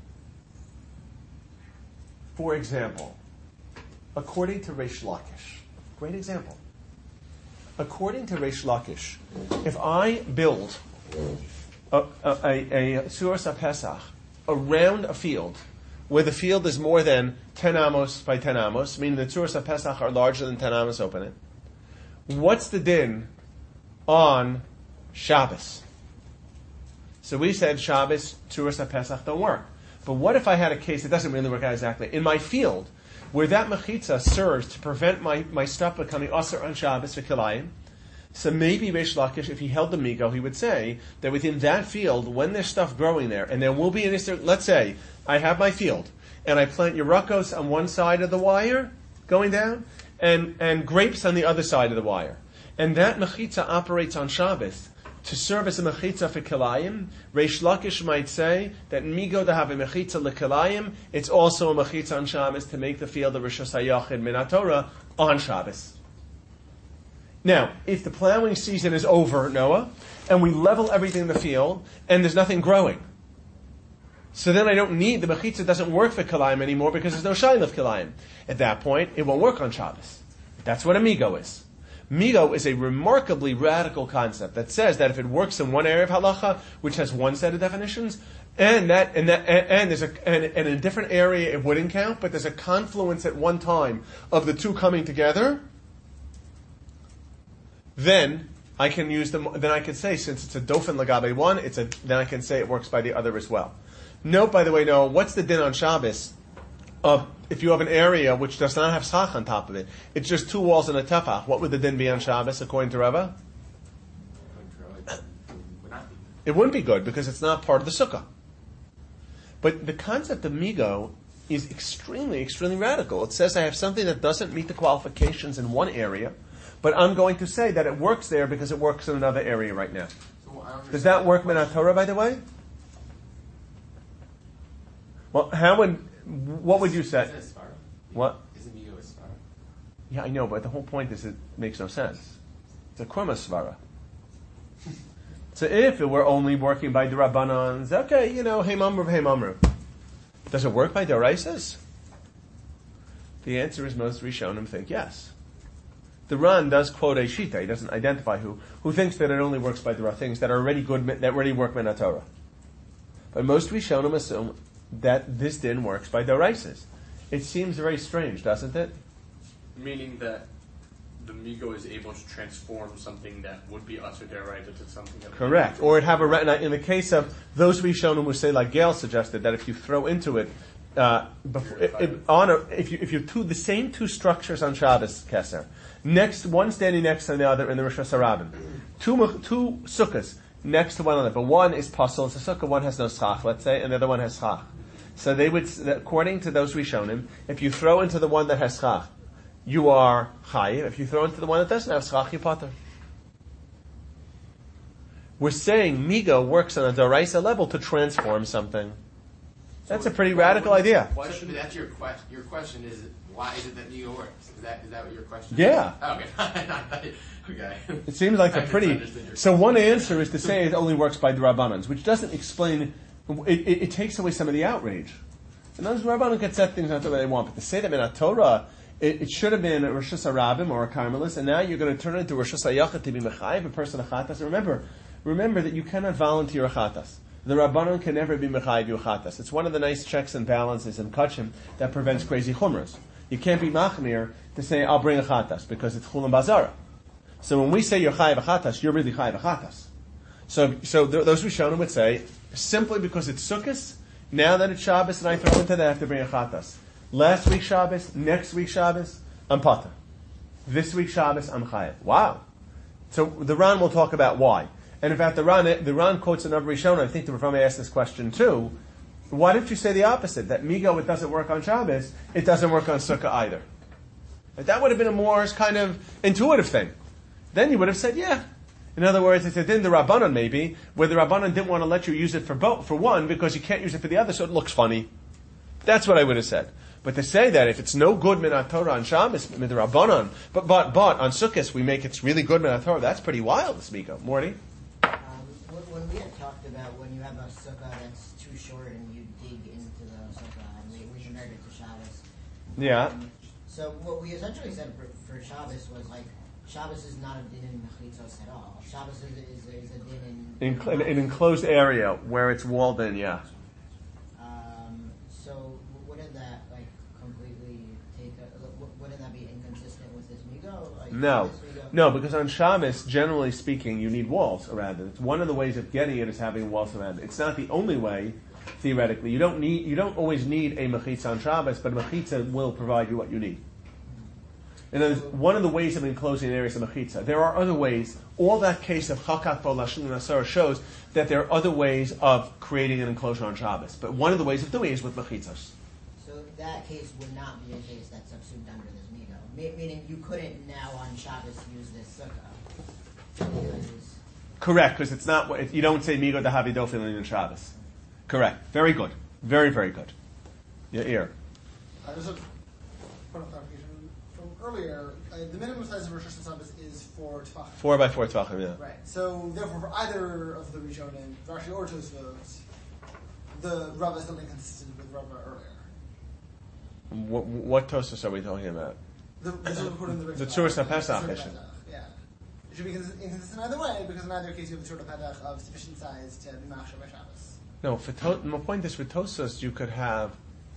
For example, according to Reish Lakish, great example. According to Reish Lakish, if I build a Tzuras HaPesach around a field, where the field is more than 10 amos by 10 amos, meaning the Tzuras HaPesach are larger than 10 amos open it, what's the din on Shabbos? So we said Shabbos, Tzuras HaPesach don't work. But what if I had a case that doesn't really work out exactly? In my field, where that mechitza serves to prevent my stuff becoming asur on Shabbos for kilayim, so maybe Reish Lakish, if he held the migo, he would say that within that field, when there's stuff growing there, and there will be an issur, let's say, I have my field, and I plant Yerakos on one side of the wire, going down, and grapes on the other side of the wire. And that mechitza operates on Shabbos to serve as a mechitza for kilayim. Reish Lakish might say that migo to have a mechitza lekilayim, it's also a mechitza on Shabbos to make the field of Rosh Hashanah min Torah on Shabbos. Now, if the plowing season is over, Noah, and we level everything in the field, and there's nothing growing, so then I don't need, the mechitza doesn't work for kilayim anymore because there's no shayla of kilayim. At that point, it won't work on Shabbos. That's what a migo is. Migo is a remarkably radical concept that says that if it works in one area of halacha, which has one set of definitions, and in a different area it wouldn't count, but there's a confluence at one time of the 2 coming together, then I can use them. Then I can say, since it's a dofen lagabe one, then I can say it works by the other as well. Note, by the way, Noah, what's the din on Shabbos of if you have an area which does not have sach on top of it? It's just 2 walls and a tefach. What would the din be on Shabbos according to Rava? It wouldn't be good because it's not part of the sukkah. But the concept of migo is extremely, extremely radical. It says I have something that doesn't meet the qualifications in one area, but I'm going to say that it works there because it works in another area right now. So I don't Does that work understand Minat Torah, by the way? Well, what would you say? Isn't it Svara? What? Isn't Migo a Svara? Yeah, I know, but the whole point is it makes no sense. It's a Kruma Svara. So if it were only working by the Rabbanans, okay, hey Mamru. Does it work by Daraisas? The answer is most Rishonim think yes. The Ran does quote a Shita, he doesn't identify who thinks that it only works by the things that are already good, that already work Minat Torah. But most Rishonim assume that this din works by Daraisas. It seems very strange, doesn't it? Meaning that the Migo is able to transform something that would be Asur Deraita to something that Correct. Or it have a in the case of those Rishonim who say, like Gail suggested, that if you throw into it, if you do the same two structures on Shabbos Keser, one standing next to the other in the Rosh Hashanah, two sukkahs next to one another, but one is pasul, it's a sukkah, one has no schach, let's say, and the other one has schach. So they would, according to those Rishonim, if you throw into the one that has schach, you are chayiv. If you throw into the one that doesn't have schach, you pater. We're saying Migo works on a Doraisa level to transform something. That's a pretty radical idea. So that's your question. Your question is, why is it that Migo works? Is that what your question Yeah. is? Okay. Okay. It seems like a pretty. So one answer is to say it only works by the Rabbanans, which doesn't explain. It takes away some of the outrage. And those Rabbanan can set things out the way they want, but to say that in a Torah, it should have been a Rosh Hashanah or a Carmelis, and now you're going to turn it into Rosh Hashanah to be mechayiv a person a chatas. And remember that you cannot volunteer a chatas. The Rabbanon can never be mechayiv you a chatas. It's one of the nice checks and balances in Kachim that prevents crazy chumras. You can't be machmir to say I'll bring a chatas because it's chulam bazara. So when we say you're chayiv a chatas, you're really chayiv a chatas. So those Rishonim would say simply because it's Sukkos, now that it's Shabbos and I throw into that I have to bring a chatas. Last week Shabbos, next week Shabbos, I'm pater. This week Shabbos, I'm chayiv. Wow. So the Ran will talk about why. And in fact, the Ran quotes another Rishon. I think the Rav asked this question too. Why didn't you say the opposite? That Migo, it doesn't work on Shabbos, it doesn't work on Sukkah either. But that would have been a more kind of intuitive thing. Then you would have said, yeah. In other words, it's a din the Rabbanon maybe, where the Rabbanon didn't want to let you use it for one because you can't use it for the other, so it looks funny. That's what I would have said. But to say that if it's no good Minat Torah on Shabbos, Mid Rabbanon, but on Sukkot we make it's really good Minat Torah, that's pretty wild, this Migo. Morty? When we had talked about when you have a sukkah that's too short and you dig into the sukkah, and we compared it to Shabbos. Yeah. So what we essentially said for Shabbos was like, Shabbos is not a din in mechitzos at all. Shabbos is a din in an enclosed area where it's walled in, yeah. So wouldn't that completely wouldn't that be inconsistent with this Migo? No, because on Shabbos, generally speaking, you need walls around it. It's one of the ways of getting it is having walls around it. It's not the only way, theoretically. You don't always need a mechitza on Shabbos, but a mechitza will provide you what you need. And then one of the ways of enclosing an area is a mechitza. There are other ways. All that case of Chakat Bo Lashon Nasara shows that there are other ways of creating an enclosure on Shabbos. But one of the ways of doing it is with mechitzas. So that case would not be a case that's subsumed under this Migo. Meaning you couldn't now on Shabbos use this sukkah. Correct, because it's not. You don't say Migo Dahavi Dofilin in Shabbos. Correct. Very good. Very, very good. Your ear. I just have point of clarification from earlier. The minimum size of Rosh Hashanah is 4 Tvachim. 4 by 4 Tvachim, yeah. Right. So therefore, for either of the Rishonim, Rashi or Tosfos, the Rava is still inconsistent with Rava earlier. What Tosfos are we talking about? The Tzuras HaPesach issue. Yeah. It should be inconsistent either way, because in either case you have the Tzuras HaPesach of sufficient size to be machshir by Shabbos. No, my point is for Tosfos you could have.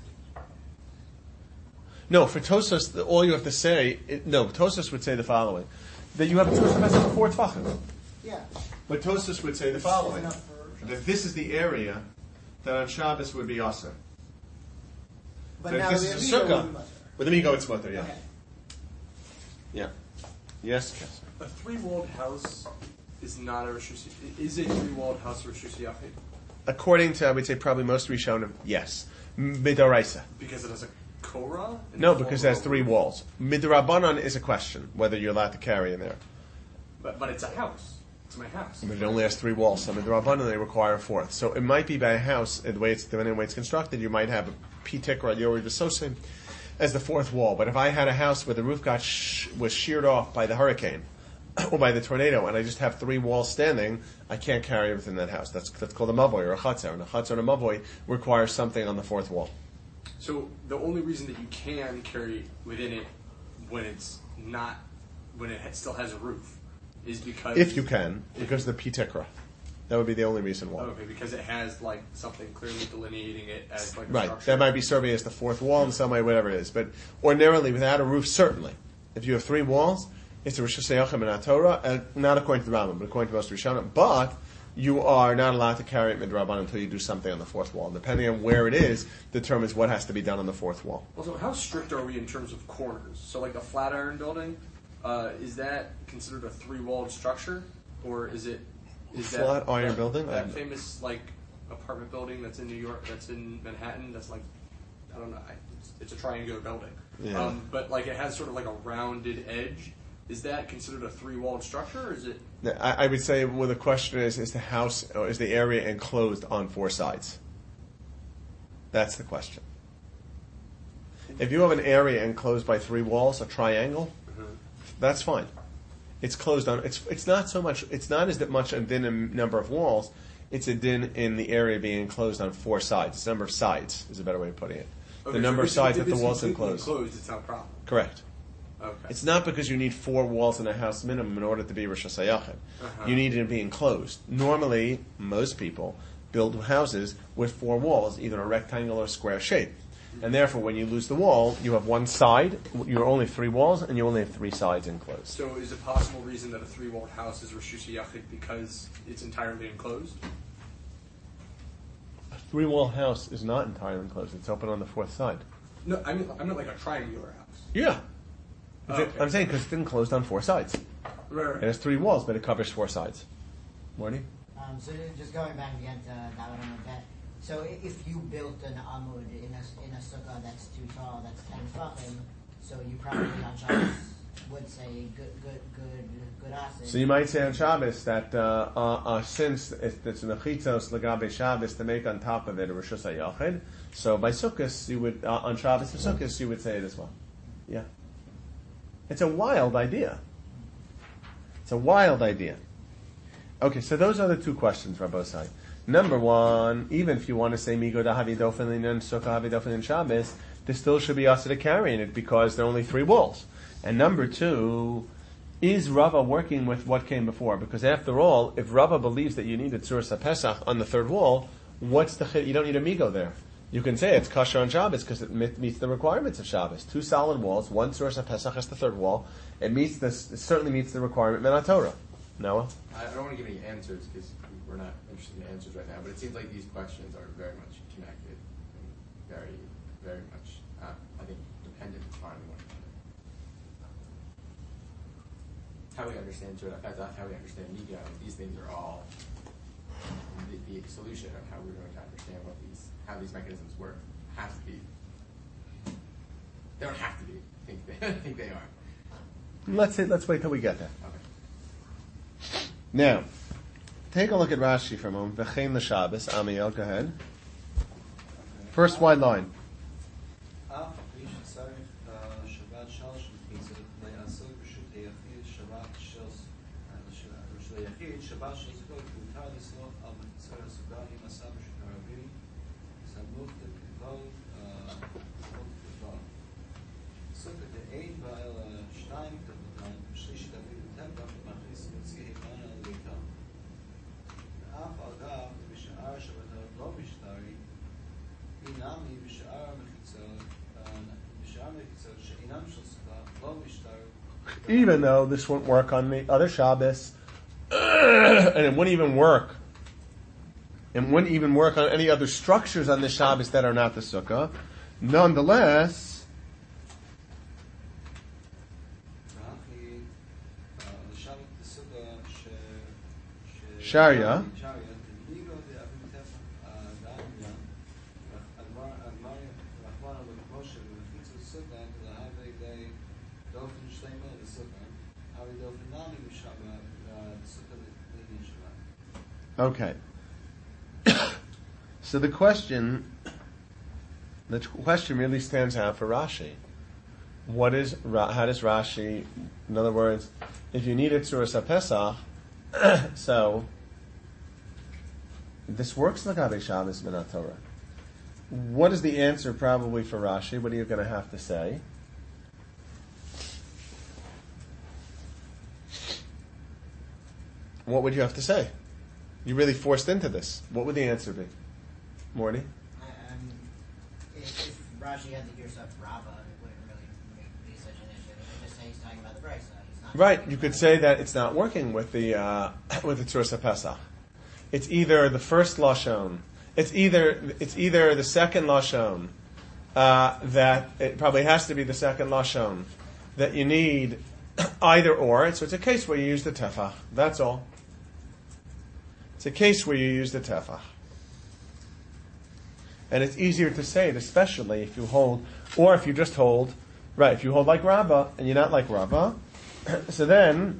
No, for Tosfos all you have to say. Tosfos would say the following: that you have a Tzuras HaPesach of 4 Tvachim. Yeah. But Tosfos would say the following: that this is the area that on Shabbos would be Aser. But that now this the is a Amigo sukkah. would be mutter. With Amigo it's mutter, yeah. Okay. Yeah. Yes, Chester. A three-walled house is not a Rosh Hashanah. Is a three-walled house Rosh Hashanah? According to, I would say, probably most Rishonim, yes. Midoraisa. Because it has a korah? in No, the because form it has of a 3 roof? walls. Midrabanan is a question, whether you're allowed to carry in there. But it's a house. It's my house. But it only has 3 walls. So Midrabanan, they require a 4th. So it might be by a house, depending on the way it's constructed, you might have a pitik or a yorid v'sosim as the 4th wall. But if I had a house where the roof was sheared off by the hurricane or by the tornado, and I just have 3 walls standing, I can't carry within that house. That's called a mavoy or a chatzar. And a chatzar and a mavoy requires something on the 4th wall. So the only reason that you can carry within it when it's not, when it still has a roof, is because If you can, because of the pitikra. That would be the only reason why. Okay, because it has like something clearly delineating it as like a Right. structure. That might be serving as the 4th wall in some way, whatever it is. But ordinarily, without a roof, certainly. If you have 3 walls, it's a Rosh Hashanah and a Torah, and not according to the Rambam, but according to most Rishonim. But you are not allowed to carry it midrabanan until you do something on the 4th wall. Depending on where it is, determines what has to be done on the 4th wall. Also, how strict are we in terms of corners? So, like the Flatiron Building, is that considered a 3-walled structure, or is it Flatiron Building? That famous like apartment building that's in New York, that's in Manhattan. That's like, I don't know, it's a triangular building. Yeah. But like it has sort of like a rounded edge. Is that considered a 3-walled structure, or is it? I would say, well, the question is the house, or is the area enclosed on 4 sides? That's the question. If you have an area enclosed by 3 walls, a triangle, that's fine. It's closed on. It's not so much. It's not as much a din in number of walls. It's a din in the area being enclosed on 4 sides. It's the number of sides is a better way of putting it. Okay, The number so of sides if that the it's wall's completely enclosed. It's not a problem. Correct. Okay. It's not because you need 4 walls in a house minimum in order to be Rosh Hashanah. You need it to be enclosed. Normally, most people build houses with 4 walls, either a rectangle or square shape. And therefore, when you lose the wall, you have one side, you're only 3 walls, and you only have 3 sides enclosed. So is a possible reason that a 3-walled house is Rosh Hashanah because it's entirely enclosed? A 3-wall house is not entirely enclosed. It's open on the 4th side. No, I mean like a triangular house. Yeah. Oh, okay. I'm saying because it's enclosed on 4 sides. Right. It has 3 walls, but it covers 4 sides. Morty? So just going back again to David and that. So if you built an amud in a sukkah that's too tall, that's 10 tefachim, so you probably on Shabbos would say good asin. So you might say on Shabbos that since it's mechitzos legabe Shabbos to make on top of it a Rosh Hashanah, so by Sukkos you would on Shabbos and Sukkos you would say it as well. Yeah, it's a wild idea. It's a wild idea. Okay, so those are the 2 questions, Rabbosai. Number 1, even if you want to say Migo da Havidofen and Sukkah Havidofen and Shabbos, there still should be Asa to carry in it because there are only 3 walls. And number 2, is Rava working with what came before? Because after all, if Rava believes that you need a Tzuras HaPesach on the 3rd wall, what's the you don't need a Migo there. You can say it's kosher on Shabbos because it meets the requirements of Shabbos. 2 solid walls, 1 Tzuras HaPesach as the 3rd wall. It certainly meets the requirement Min HaTorah. Noah? I don't want to give any answers because we're not interested in answers right now, but it seems like these questions are very much connected and very, very much, I think, dependent on one another. How we understand Torah, how we understand Migo, these things are all the solution of how we're going to understand how these mechanisms work. Have to be. They don't have to be. I think they are. Let's wait till we get there. Okay. Now, take a look at Rashi for a moment. V'chein l'Shabbos. Amiel, go ahead. First wide line. Even though this wouldn't work on the other Shabbos, and it wouldn't even work. It wouldn't even work on any other structures on the Shabbos that are not the Sukkah. Nonetheless, Sharia. Okay. So the question really stands out for Rashi. How does Rashi, in other words, if you need it Tzuras HaPesach, so this works like L'Gabe Shabbos Minat Torah. What is the answer probably for Rashi? What are you going to have to say? What would you have to say? You're really forced into this. What would the answer be? Morty? If Rashi had the Girsat Rabbah, it wouldn't really be such an issue. You could just say he's talking about the Brisa. Right, you could say that it's not working with the Tzuras HaPesach. It's either the first lashon, it's either the second lashon, that it probably has to be the second lashon that you need either or. So it's a case where you use the tefach. That's all. It's a case where you use the tefach. And it's easier to say it, especially if you hold, or if you just hold, right, if you hold like Rabbah, and you're not like Rabbah, so then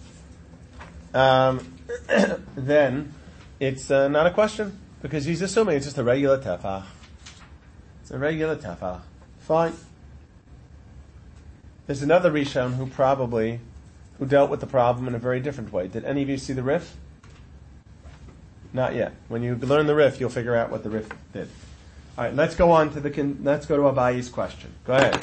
it's not a question, because he's assuming it's just a regular tefach. It's a regular tefach. Fine. There's another Rishon who dealt with the problem in a very different way. Did any of you see the Rif? Not yet. When you learn the Rif, you'll figure out what the Rif did. All right, let's go on to let's go to Abayi's question. Go ahead.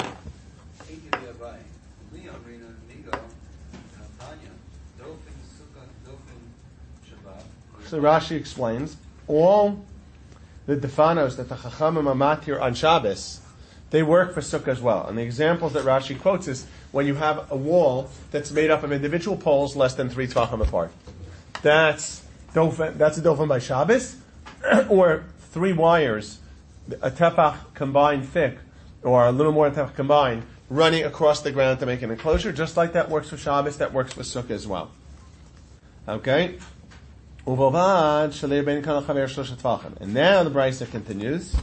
So Rashi explains all the defanos that the Chachamim are matir on Shabbos, they work for Sukkah as well. And the examples that Rashi quotes is when you have a wall that's made up of individual poles less than 3 tvachim apart. That's a dofen by Shabbos, or 3 wires, a tefach combined thick, or a little more tefach combined, running across the ground to make an enclosure. Just like that works for Shabbos, that works for Sukkah as well. Okay? And now the Brisa continues.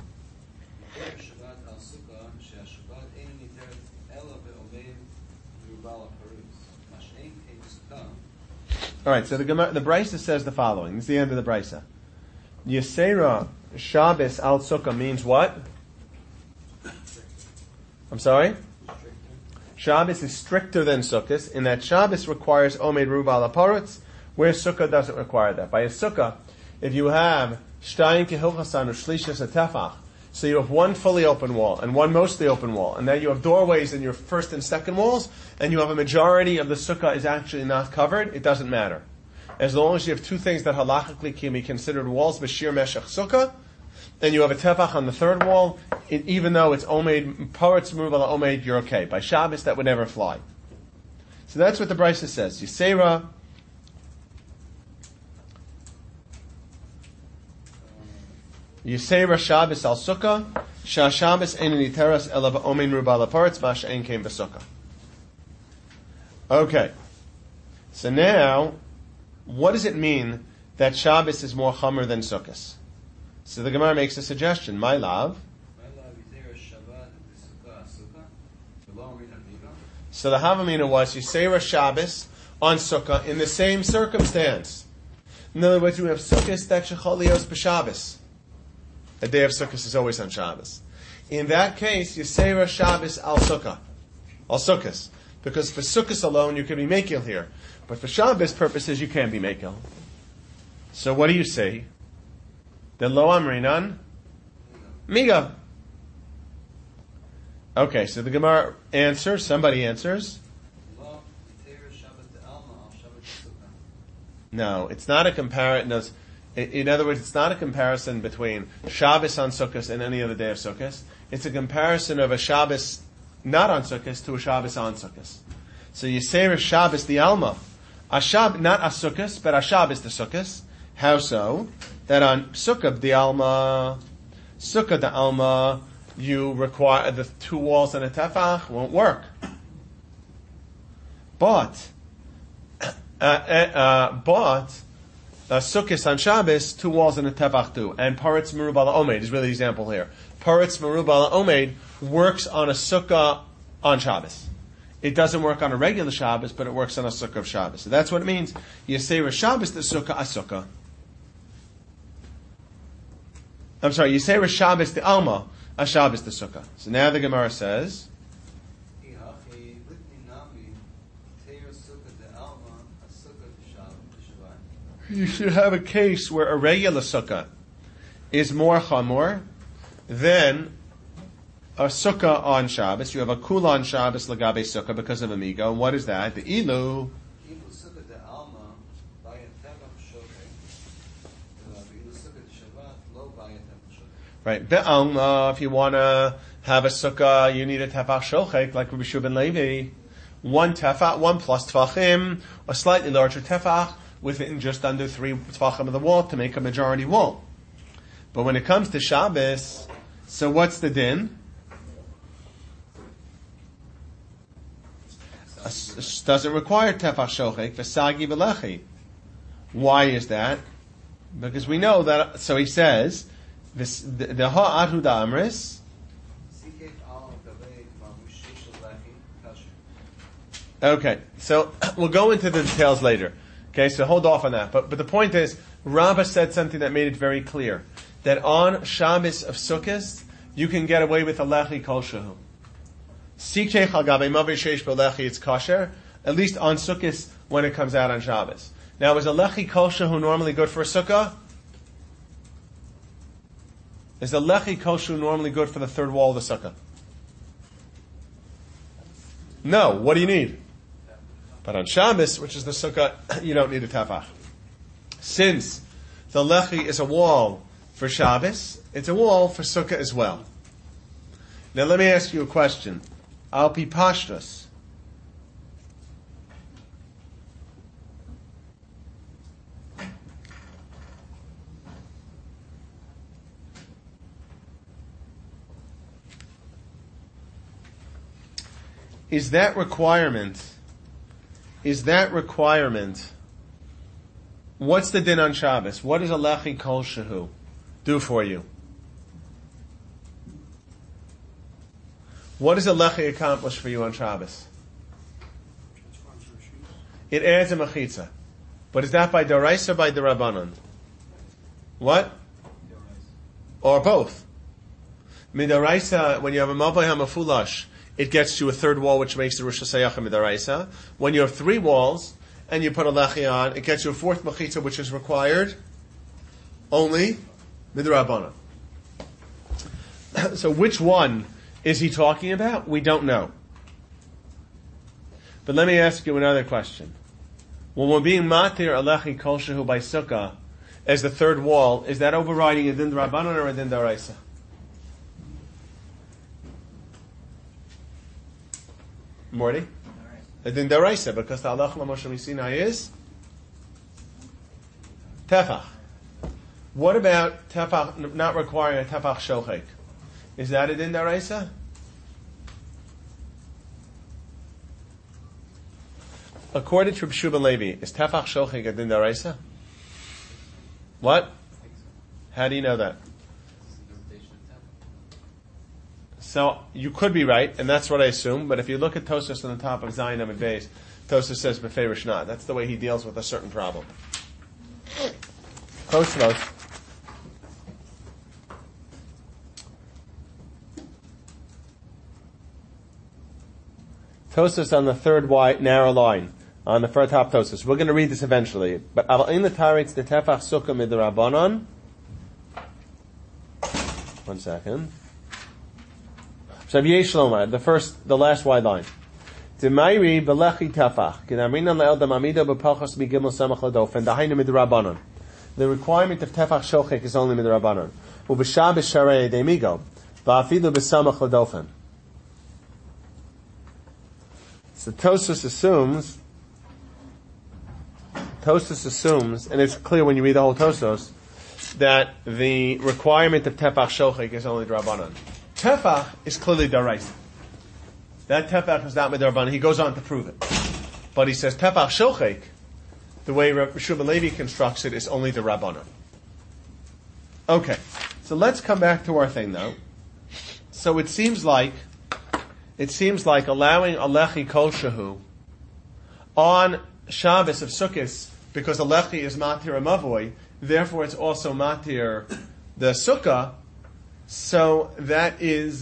All right, so the Brisa says the following. This is the end of the Brisa. Yisera Shabbos al Sukkah means what? I'm sorry? Shabbos is stricter than Sukkot in that Shabbos requires Omed Ruval Aparutz, where Sukkah doesn't require that. By a Sukkah, if you have Shtayim Kehilchasan or Shlishas Atefach, so you have one fully open wall and one mostly open wall, and then you have doorways in your first and second walls, and you have a majority of the Sukkah is actually not covered, it doesn't matter. As long as you have 2 things that halachically can be considered walls, Bashir Meshach Sukkah, and you have a Tefach on the third wall, even though it's Omed, Paretz Meruval Omed, you're okay. By Shabbos, that would never fly. So that's what the Brisa says. Yisera Shabbos al Sukkah, Shah Shabbos ein niteras elav Omed Meruval Paretz, Mash ein came b'Sukkah. Okay. So now, what does it mean that Shabbos is more chamer than Sukkot? So the Gemara makes a suggestion. My love. So the Havamina was Yisera Shabbos on Sukkah in the same circumstance. In other words, you have Sukkot that Shecholios b'Shabbos. A day of Sukkot is always on Shabbos. In that case, Yisera Shabbos al Sukkah. Al Sukkot. Because for Sukkot alone, you can be Mekil here. But for Shabbos purposes, you can't be Mekil. So what do you say? The lo amrinan miga. Okay, so the Gemara answers. Somebody answers. No, it's not a comparison. No, in other words, it's not a comparison between Shabbos on Sukkot and any other day of Sukkot. It's a comparison of a Shabbos not on Sukkot to a Shabbos on Sukkot. So you say Shabbos the Alma, not a Sukkot, but a Shabbos the Sukkot. How so? That on Sukkah the Alma, you require the 2 walls and a tefach won't work. But Sukkot on Shabbos, 2 walls and a tefach do. And Paretz Merubal Omed is really the example here. Paretz Merubal Omed works on a Sukkah on Shabbos. it doesn't work on a regular Shabbos, but it works on a sukkah of Shabbos. So that's what it means. Yisera Shabbos the sukkah a sukkah. I'm sorry, Yisera Shabbos the alma a Shabbos the sukkah. So now the Gemara says, you should have a case where a regular sukkah is more chamor than a sukkah on Shabbos. You have a kula on Shabbos lagabe sukkah because of amigo. And what is that? The ilu. Right. Be'alma, if you want to have a sukkah, you need a tefach shochek, like Rabbi Shua ben Levi. One tefach, 1 plus tefachim, a slightly larger tefach, within just under 3 tefachim of the wall to make a majority wall. But when it comes to Shabbos, so what's the din? Doesn't require tefach shochek, v'sagi b'lechi. Why is that? Because we know that, so he says, the ha'atu da'amris, okay, so we'll go into the details later. Okay, so hold off on that. But the point is, Rabbah said something that made it very clear. That on Shabbos of Sukkot, you can get away with a lechi kol shehu. Sikech hagabe mavi sheish b'lechi, it's kosher, at least on Sukkot when it comes out on Shabbos. Now, is a lechi kol shehu normally good for a sukkah? Is a lechi kol shehu normally good for the third wall of the sukkah? No. What do you need? But on Shabbos, which is the sukkah, you don't need a tefach. Since the lechi is a wall for Shabbos, it's a wall for sukkah as well. Now let me ask you a question. Al pi pashtus. Is that requirement, what's the din on Shabbos? What does a lechi kol shehu do for you? What does a lechi accomplish for you on Shabbos? It adds a mechitza. But is that by daraisa or by derabanan? What? Or both. Midaraisa, when you have a mavai hamafulash, it gets you a third wall, which makes the Rosh Hashanah midaraisa. When you have 3 walls, and you put a lechi on, it gets you a 4th mechitza, which is required only midrabanan. So which one is he talking about? We don't know. But let me ask you another question. When we're being matir alechi kol shehu by sukkah as the third wall, is that overriding a din d'Rabbanan or a din d'Oraisa? Morty? A din d'Oraisa, because the halach l'Moshe Sinai is tefach. What about tefach not requiring a tefach shochek? Is that a din d'Oraisa? According to Rabbi Shua ben Levi, is tefach shochek a din d'Oraisa? What? How do you know that? So you could be right, and that's what I assume. But if you look at Tosfos on the top of Zayin Amud Beis, Tosfos says beferish not. That's the way he deals with a certain problem. Tosfos. Tosfos on the third wide narrow line on the first top Tosfos. We're going to read this eventually. But in the Taretz the tefach sukkah midrabanan. 1 second. Shaviyei Shloma, the last wide line. D'mayri belechi tefach. K'namrinan le'el damamido b'pachos migimel samach ladofen. Dahainu midrabanan. The requirement of tefach shochek is only midrabanan. U'b'shabes sharei demigo. Va'afilu b'samach ladofen. So Tosfos assumes, and it's clear when you read the whole Tosfos, that the requirement of tefach shochek is only drabanan. Tefach is clearly daraisa. That tefach is not midrabanan. He goes on to prove it, but he says tefach shochek, the way Rabbi Shua ben Levi constructs it, is only the rabbanan. Okay, so let's come back to our thing now. So it seems like it seems like allowing a lechi kol shehu on Shabbos of Sukkot, because a lechi is matir a mavoi, therefore it's also matir the sukkah. So that is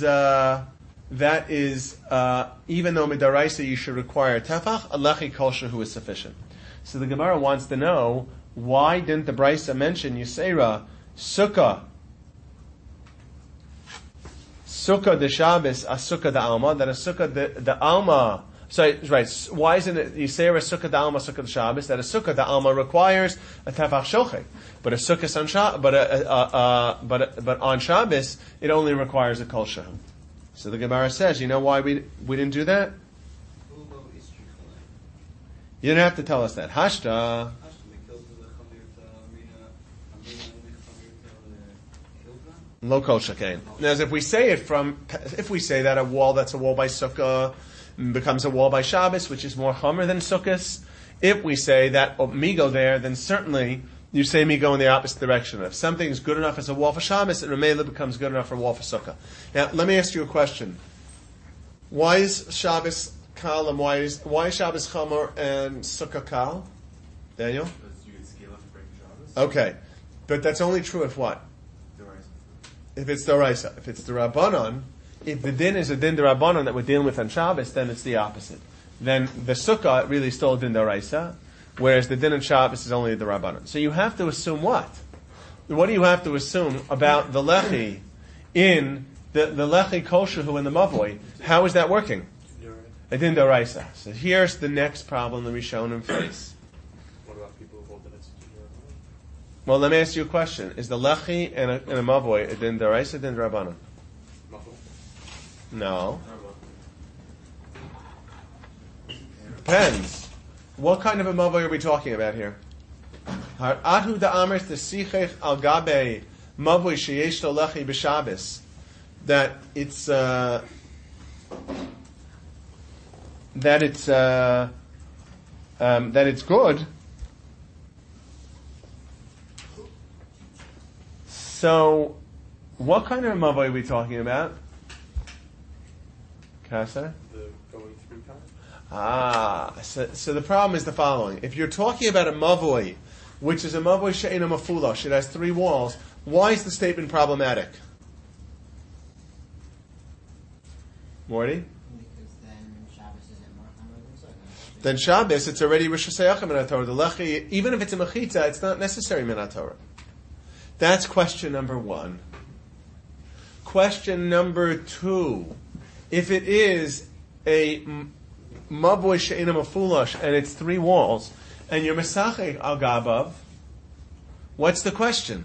even though midaraisa you should require tefach, a lechi kol shehu is sufficient. So the Gemara wants to know, why didn't the Brisa mention Yisera sukkah de Shabbos a sukkah de alma, that a sukkah de alma. Sorry, right. Why isn't it Yisera sukkah de alma sukkah de Shabbos, that a sukkah de alma requires a tefach shochet, but a sukkah on but on Shabbos it only requires a kol shehu. So the Gemara says, you know why we didn't do that? You didn't have to tell us that. Hashta. Lo kol shekain. Now, if we say that a wall that's a wall by sukkah becomes a wall by Shabbos, which is more chomer than sukkahs, if we say that migo there, then certainly you say migo in the opposite direction. If something is good enough as a wall for Shabbos, it remela becomes good enough for a wall for sukkah. Now, let me ask you a question. Why is Shabbos kal and why is Shabbos chomer and sukkah kal? Daniel? Because you can scale up and break Shabbos. Okay, but that's only true if what? If it's the Raisa. If it's the Rabbanon, if the din is a din the Rabbanon that we're dealing with on Shabbos, then it's the opposite. Then the Sukkah really still a din the Raisa, whereas the din on Shabbos is only the Rabbanon. So you have to assume what? What do you have to assume about the Lechi in the Lechi Kol Shehu in the Mavoi? How is that working? A din the Raisa. So here's the next problem the Rishonim face. What about people who hold that it's Rabbanon? Well, let me ask you a question. Is the Lechi and a Mavoi a din deraisa, a din Rabbanon? No. Depends. What kind of a Mavoi are we talking about here? Adhu da'amers t'sichech al gabe Mavoi sheyesh lo Lechi b'Shabbos. That it's good. So, what kind of mavoi are we talking about? Kasa? The going through kind? So the problem is the following. If you're talking about a mavoi, which is a mavoi she'ena mafulash, it has 3 walls, why is the statement problematic? Morty? Because then Shabbos isn't more chomer than sukkah. Then Shabbos, it's already Rosh Hashanah min Torah. The lechi, even if it's a mechitza, it's not necessary min Torah. That's question number 1. Question number 2. If it is a mavoi she'ena mafulash and it's 3 walls, and you're mesachek al gabav, what's the question?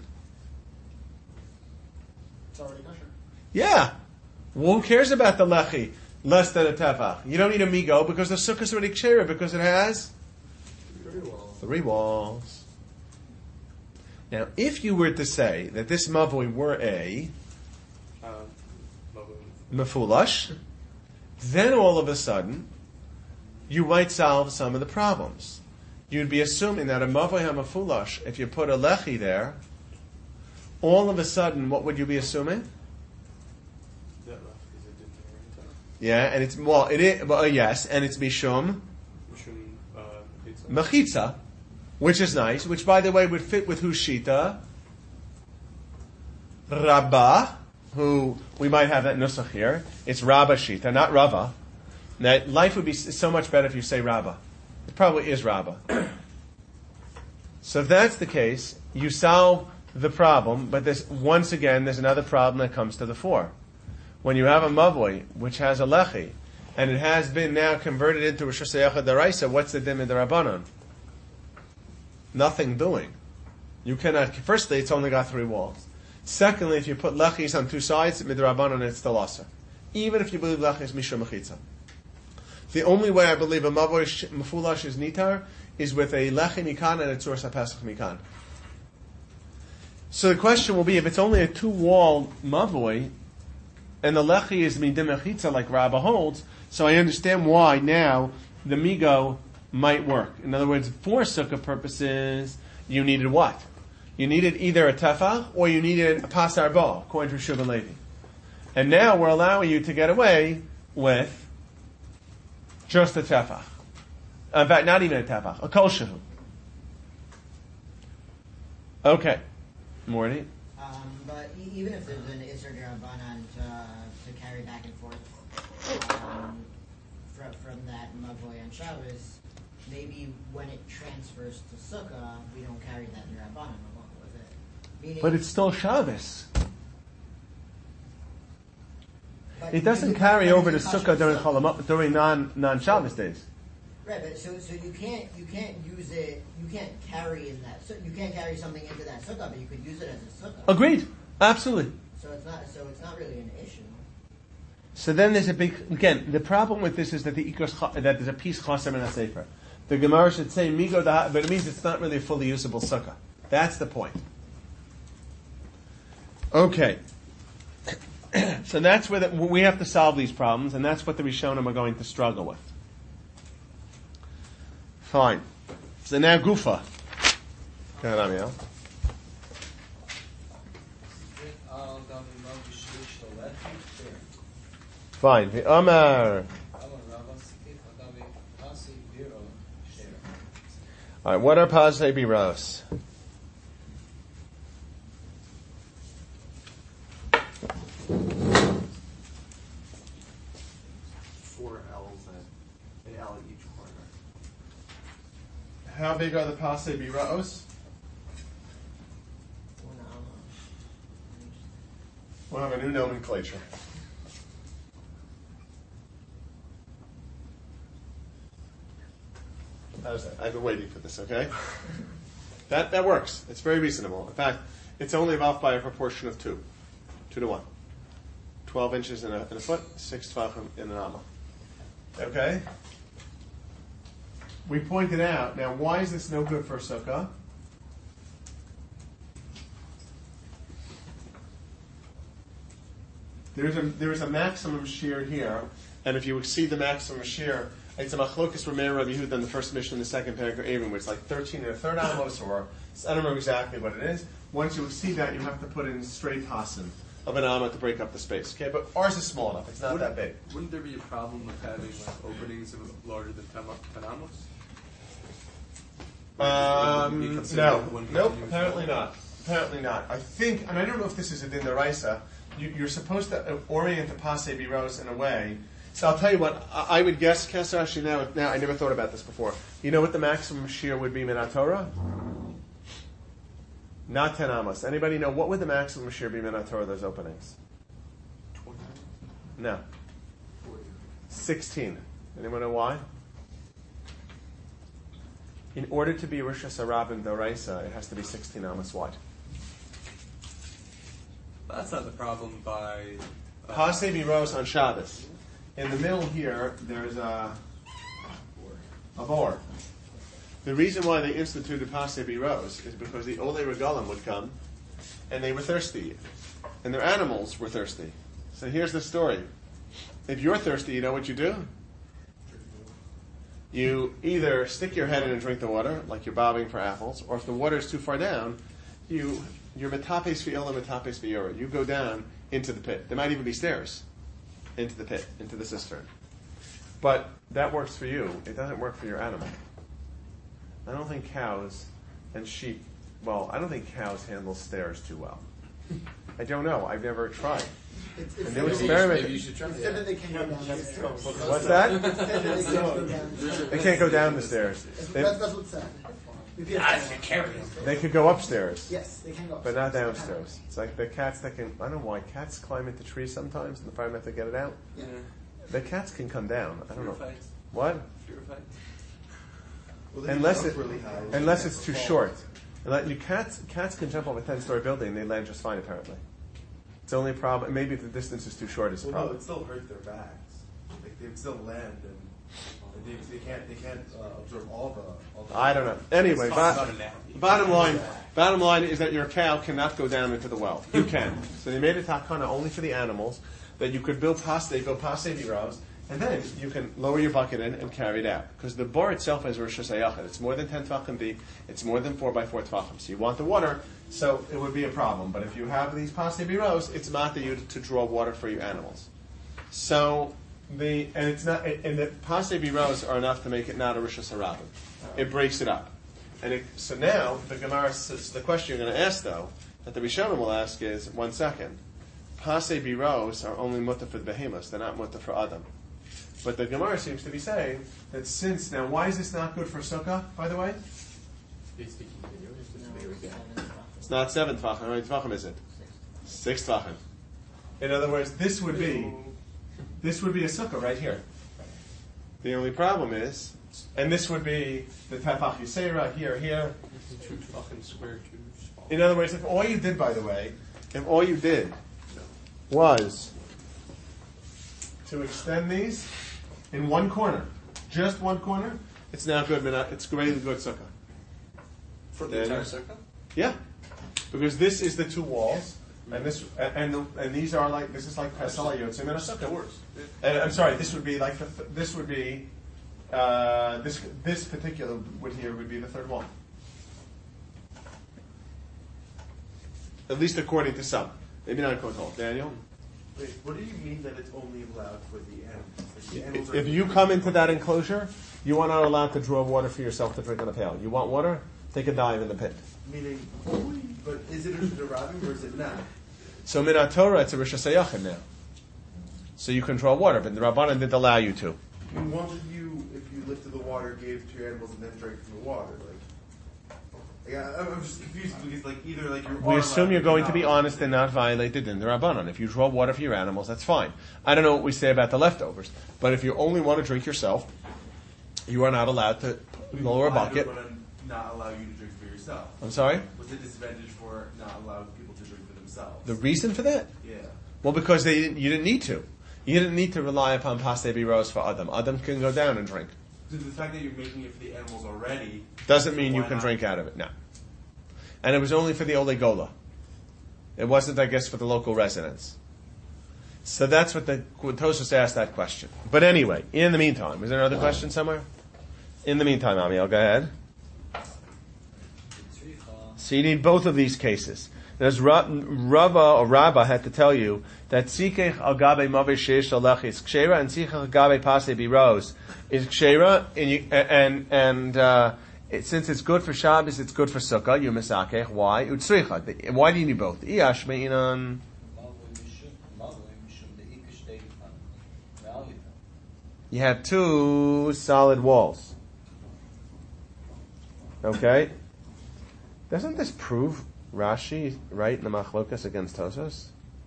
It's already kosher. Yeah. Well, who cares about the lechi less than a tefach? You don't need a migo because the sukkah is already kshera because it has 3 walls. Now, if you were to say that this mavoi were a mefulash, then all of a sudden you might solve some of the problems. You'd be assuming that a mavoi ha-mefulash, if you put a lechi there, all of a sudden, what would you be assuming? Yeah, and it's it is. Well, yes, and it's mishum mechitza, which is nice. Which, by the way, would fit with whose shita? Rabbah, who we might have that nusach here. It's Rabbah shita, not Rava. Now, life would be so much better if you say Rabbah. It probably is Rabbah. So if that's the case, you solve the problem. But once again, there's another problem that comes to the fore. When you have a mavoi which has a lechi, and it has been now converted into Rosh Hashanah deraisa, what's the din in the Rabbanon? Nothing doing. You cannot. Firstly, it's only got 3 walls. Secondly, if you put lechis on 2 sides, midrabanon, it's still aser. Even if you believe lechis mishum mechitza. The only way I believe a mavoi mefulash is nitar is with a lechi mikan and a tzur sapesach mikan. So the question will be, if it's only a 2-wall mavoi, and the lechi is midim mechitza like Rabbah holds, so I understand why now the migo might work. In other words, for sukkah purposes, you needed what? You needed either a tefach or you needed a pasar bo, according to Shuvah Levi. And now we're allowing you to get away with Just a tefach. In fact, not even a tefach. A kol shehu. Okay. Morty? But even if there's an Isser D'Rabbanan to carry back and forth from that Mavoy on Shabbos, maybe when it transfers to Sukkah, we don't carry that D'Rabbanan along with it. Meaning, But it's still Shabbos. but It doesn't you carry can't over to use Sukkah during Sukkah. during non-Shabbos days. Right, but so you can't use it. You can't carry in that. So you can't carry something into that sukkah, but you could use it as a sukkah. Agreed. Absolutely. So it's not really an issue. So then there's a big, again, the problem with this is that that there's a piece chaser in a sefer. The Gemara should say migo da, but it means it's not really a fully usable sukkah. That's the point. Okay. So that's where we have to solve these problems, and that's what the Rishonim are going to struggle with. Fine. So now Gufa. Go ahead, Amiel. Fine. Amar. All right. What are pasei biros? Four L's and an L at each corner. How big are the pasei biros? We'll have a new nomenclature. How's that? I've been waiting for this, okay? That works. It's very reasonable. In fact, it's only off by a proportion of 2 to 1. 12 inches in a foot, 6 tvachim in an amma. Okay? We pointed out, now why is this no good for sukkah? There is a maximum shear here, and if you exceed the maximum shear, it's a machlokas Rameir Rabbi Yehuda in the first mission, the second paragraph, even where it's like 13 and a third amos, or I don't remember exactly what it is. Once you exceed that, you have to put in straight pasim of an amma to break up the space. Okay, but ours is small enough; it's not that big. Wouldn't there be a problem with having like openings larger than 10 amos? No, nope. Apparently not. Apparently not. I think, and I don't know if this is a din deraisa. You're supposed to orient the pasei biros in a way. So I'll tell you what, I would guess, Kesser, actually now I never thought about this before. You know what the maximum shear would be Minat Torah? Not 10 amos. Anybody know what would the maximum shear be Minat Torah, those openings? 20. No. 16. Anyone know why? In order to be Rosh Hashanah Doraisa, it has to be 16 amos wide. That's not the problem by... Pasei biros on Shabbos. In the middle here, there's a board. The reason why they instituted pasei biros is because the Olei Regalim would come, and they were thirsty, and their animals were thirsty. So here's the story. If you're thirsty, you know what you do? You either stick your head in and drink the water, like you're bobbing for apples, or if the water is too far down, you're metapes fi'ila, metapes fi'yora. You go down into the pit. There might even be stairs into the pit, into the cistern. But that works for you. It doesn't work for your animal. I don't think cows and sheep, well, I don't think cows handle stairs too well. I don't know. I've never tried. It's And said they that were they- experimenting. Maybe you should try it's it. said that they can go down the stairs. What's that? It's said that they can't go down the stairs. They can't go down the stairs. That's what's said. They could go upstairs, Yes, they can go but not upstairs. downstairs. It's like the cats that can, I don't know why cats climb into trees sometimes and the firemen have to get it out. Yeah. The cats can come down. I don't know. Fights. What? Fear fights. Well, they Unless jump it, really high. unless it's too short. Cats can jump off a 10-story building. They land just fine, apparently. It's the only problem. Maybe if the distance is too short, is a Well, no, problem. it still hurt their backs. Like they would still land, and they can't absorb all the. I don't know. Anyway, It's not an analogy. bottom line is that your cow cannot go down into the well. You can. So they made a takana only for the animals that you could build pasei biros, and then you can lower your bucket in and carry it out. Because the bar itself is Rosh Hashanah. It's more than 10 tvachim deep. It's more than 4 by 4 tvachim. So you want the water, so it would be a problem. But if you have these pasei biros, it's mata you to draw water for your animals. So and it's not, and the Pasei Biros are enough to make it not a Rishus Harabim. It breaks it up. So now, the Gemara says, the question you're going to ask, though, that the Rishonim will ask is, 1 second, Pasei Biros are only mutter for the behemoths, they're not mutter for Adam. But the Gemara seems to be saying that now why is this not good for Sukkah, by the way? It's not 7 Tvachim. How many Tvachim is it? 6 Tvachim. In other words, this would be a Sukkah right here. The only problem is, and this would be the Tefach Yisera here. 2 Tvachim square, 2 In other words, if all you did, by the way, was to extend these in one corner, just one corner, it's now good. It's really good Sukkah. For the entire Sukkah? Yeah, because this is the 2 walls, and this and these are like this is like Pesach Yotzim and a Sukkah. Works. And I'm sorry, this would be like this would be this particular wood here would be the 3rd wall, at least according to some. Maybe not according to all. Daniel, Wait, what do you mean that it's only allowed for the animals? Like the animals if you come into that enclosure, you are not allowed to draw water for yourself to drink in a pail. You want water? Take a dive in the pit. meaning only, but is it Rishus Harabim or is it not? So Minat Torah, it's a Rishus Hayachid now. So you can draw water, but the Rabbanan didn't allow you to. I mean, what would you, if you lifted the water, gave to your animals, and then drank from the water? I'm just confused because, either you're. We assume you're going to be honest and not violate the din the Rabbanan. If you draw water for your animals, that's fine. I don't know what we say about the leftovers, but if you only want to drink yourself, you are not allowed to lower a bucket. Why would not allow you to drink for yourself? I'm sorry? What's the disadvantage for not allowing people to drink for themselves? The reason for that? Yeah. Well, because you didn't need to. You didn't need to rely upon Pasei Biros for Adam. Adam can go down and drink. So the fact that you're making it for the animals already doesn't mean you why can not? drink out of it. No. And it was only for the Ole Gola. It wasn't, I guess, for the local residents. So that's what Tosfos asked that question. But anyway, in the meantime, is there another question somewhere? In the meantime, Amiel, go ahead. So you need both of these cases. There's Rabba had to tell you that Tzikech al gabe mavi sheish alech is kshera and Tzikech al gabe pasei biros is kshera, since it's good for Shabbos, it's good for Sukkah. You misakech. Why? Utzricha. Why do you need both? Iash meinan. You have 2 solid walls. Okay. Doesn't this prove Rashi right in the Machlokas against Tosfos?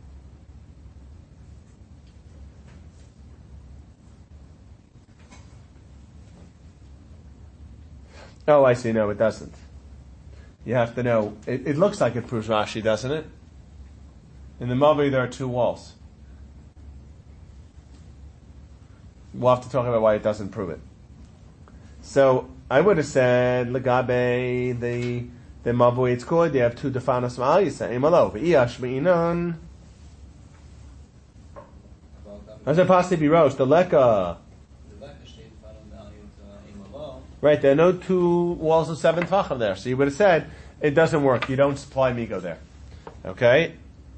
Oh, I see. No, it doesn't. You have to know. It looks like it proves Rashi, doesn't it? In the Mavi, there are 2 walls. We'll have to talk about why it doesn't prove it. So I would have said Lagabe the Mavi. It's good. They have 2 defanos ma'al yisayim alo. V'iyash me'inan. As a pasei biros the leka. Right, there are no 2 walls of 7 tvachim there. So you would have said, it doesn't work. You don't supply migo there. Okay?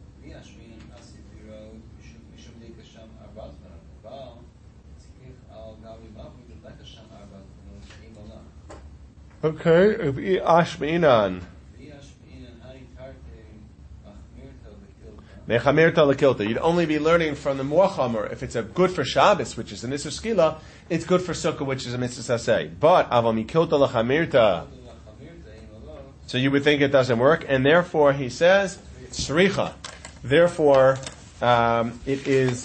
Okay, Ashminan. You'd only be learning from the more chamer if it's a good for Shabbos, which is an Issur Skila, it's good for Sukkah, which is a Mitzvah Saseh. But aval mikilta lechamirta, so you would think it doesn't work, and therefore he says tzricha. Therefore, it is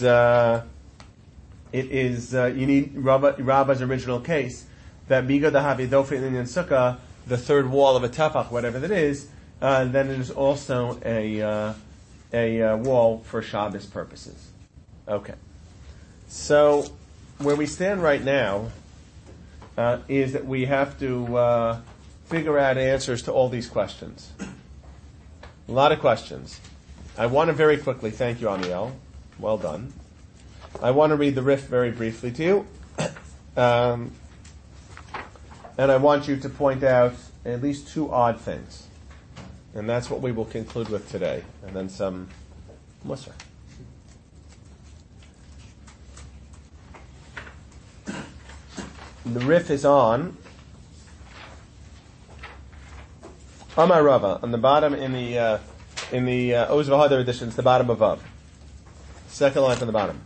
you need Rabba's original case that miga dahavi dofi in Sukkah, the 3rd wall of a tefach, whatever that is, then it is also a wall for Shabbos purposes. Okay. So, where we stand right now is that we have to figure out answers to all these questions. A lot of questions. I want to very quickly, thank you, Amiel. Well done. I want to read the Rif very briefly to you. And I want you to point out at least 2 odd things. And that's what we will conclude with today. And then some Musar. The Rif is on Amar Rava on the bottom in the Oz V'Hadar edition. It's the bottom of Vav. Second line from the bottom.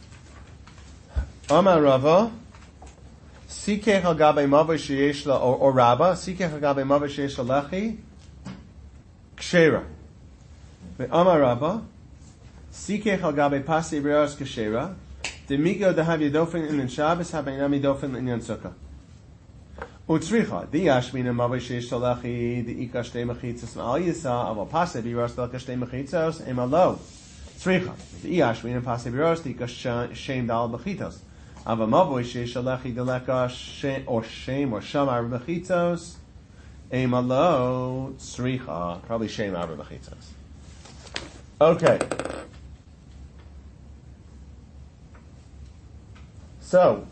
Amar Rava, Sikech al Gabe Mavoi Sheyesh La or Rava, Sikech al Gabe Mavoi Sheyesh La Lechi Kshera. Amar Rava, Sikech al Gabe Pasi B'Yaros Kshera. Demigo Dahav Yedofin in Shabbos Habaynami Dofin in Yan Sukkah. Utzricha the Yashmina Mavoi Sheyesh La Lechi the Ikash Te Mechitzos Al Yisa Aval Pasi B'Yaros Lekash Te Mechitzos Emalo. Tzricha the Yashmina Pasi B'Yaros the Ikash Shem Dal Mechitzos. Ava Mavoi Sheyesh Lechi Deleka Shem or Shamar Mechitzos Emalo Tzricha probably Shamar Mechitzos. Okay. So,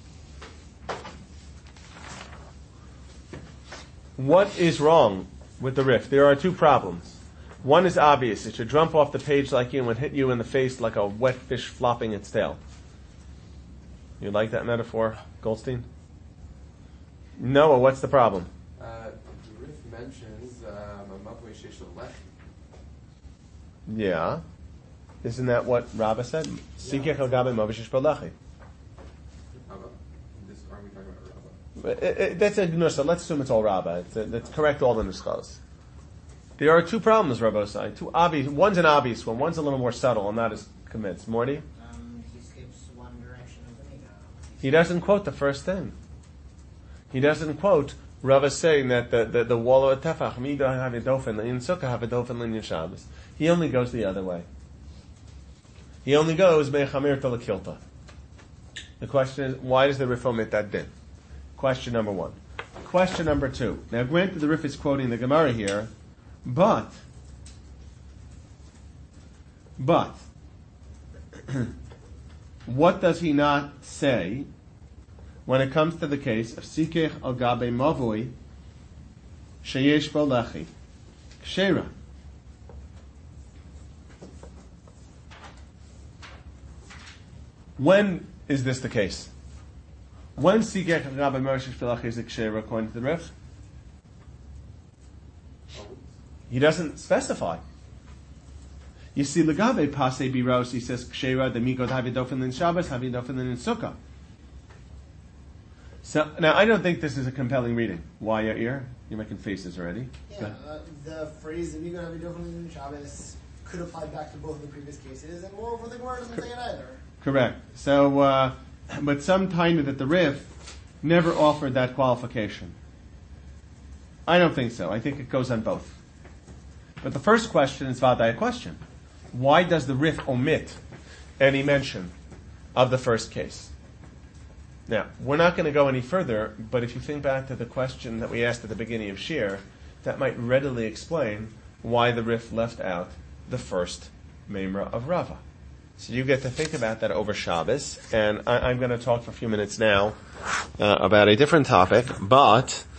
what is wrong with the Rif? There are two problems. One is obvious. It should jump off the page like you and hit you in the face like a wet fish flopping its tail. You like that metaphor, Goldstein? Noah, what's the problem? The Rif mentions Mavoi Sheyesh Lechi. Yeah. Isn't that what Rabbah said? Sikech al Gabe Mavoi Sheyesh Lechi. Aren't we talking about Rabbah? That's a nusa. Let's assume it's all Rabbah. Let's correct all the nuschos. There are two problems, Rabbosai. Two obvious. One's an obvious one. One's a little more subtle and not as convinced. Morty? He skips one direction of the Miga. He doesn't quote the first thing. He doesn't quote Rava saying that the wall of a tefach mido have a dofen in sukkah have a dofen in Shabbos. He only goes the other way. He only goes me'chamir to l'kilta. The question is, why does the Rif omit that din? Question number one. Question number two. Now, granted, the Rif is quoting the Gemara here, but, what does he not say when it comes to the case of Sikech al Gabe Mavoi Sheyesh Bo Lechi Kshera? When is this the case? When Sikech al Gabe Mavoi Sheyesh Bo Lechi is a Kshera according to the Rif? He doesn't specify. You see, Legabe Pasei Biros, he says Kshera Demikot Havidofin in Shabbos, Havidofin in Sukkah. So now I don't think this is a compelling reading. Why, Yair? You're making faces already. Yeah, the phrase "Amigo Havidofin in Shabbos" could apply back to both of the previous cases, and moreover, the Gemara doesn't say it either. Correct. So, but some time that the Rif never offered that qualification. I don't think so. I think it goes on both. But the first question is Vadai a question. Why does the Rif omit any mention of the first case? Now, we're not going to go any further, but if you think back to the question that we asked at the beginning of Shir, that might readily explain why the Rif left out the first Memra of Rava. So you get to think about that over Shabbos, and I'm going to talk for a few minutes now about a different topic, but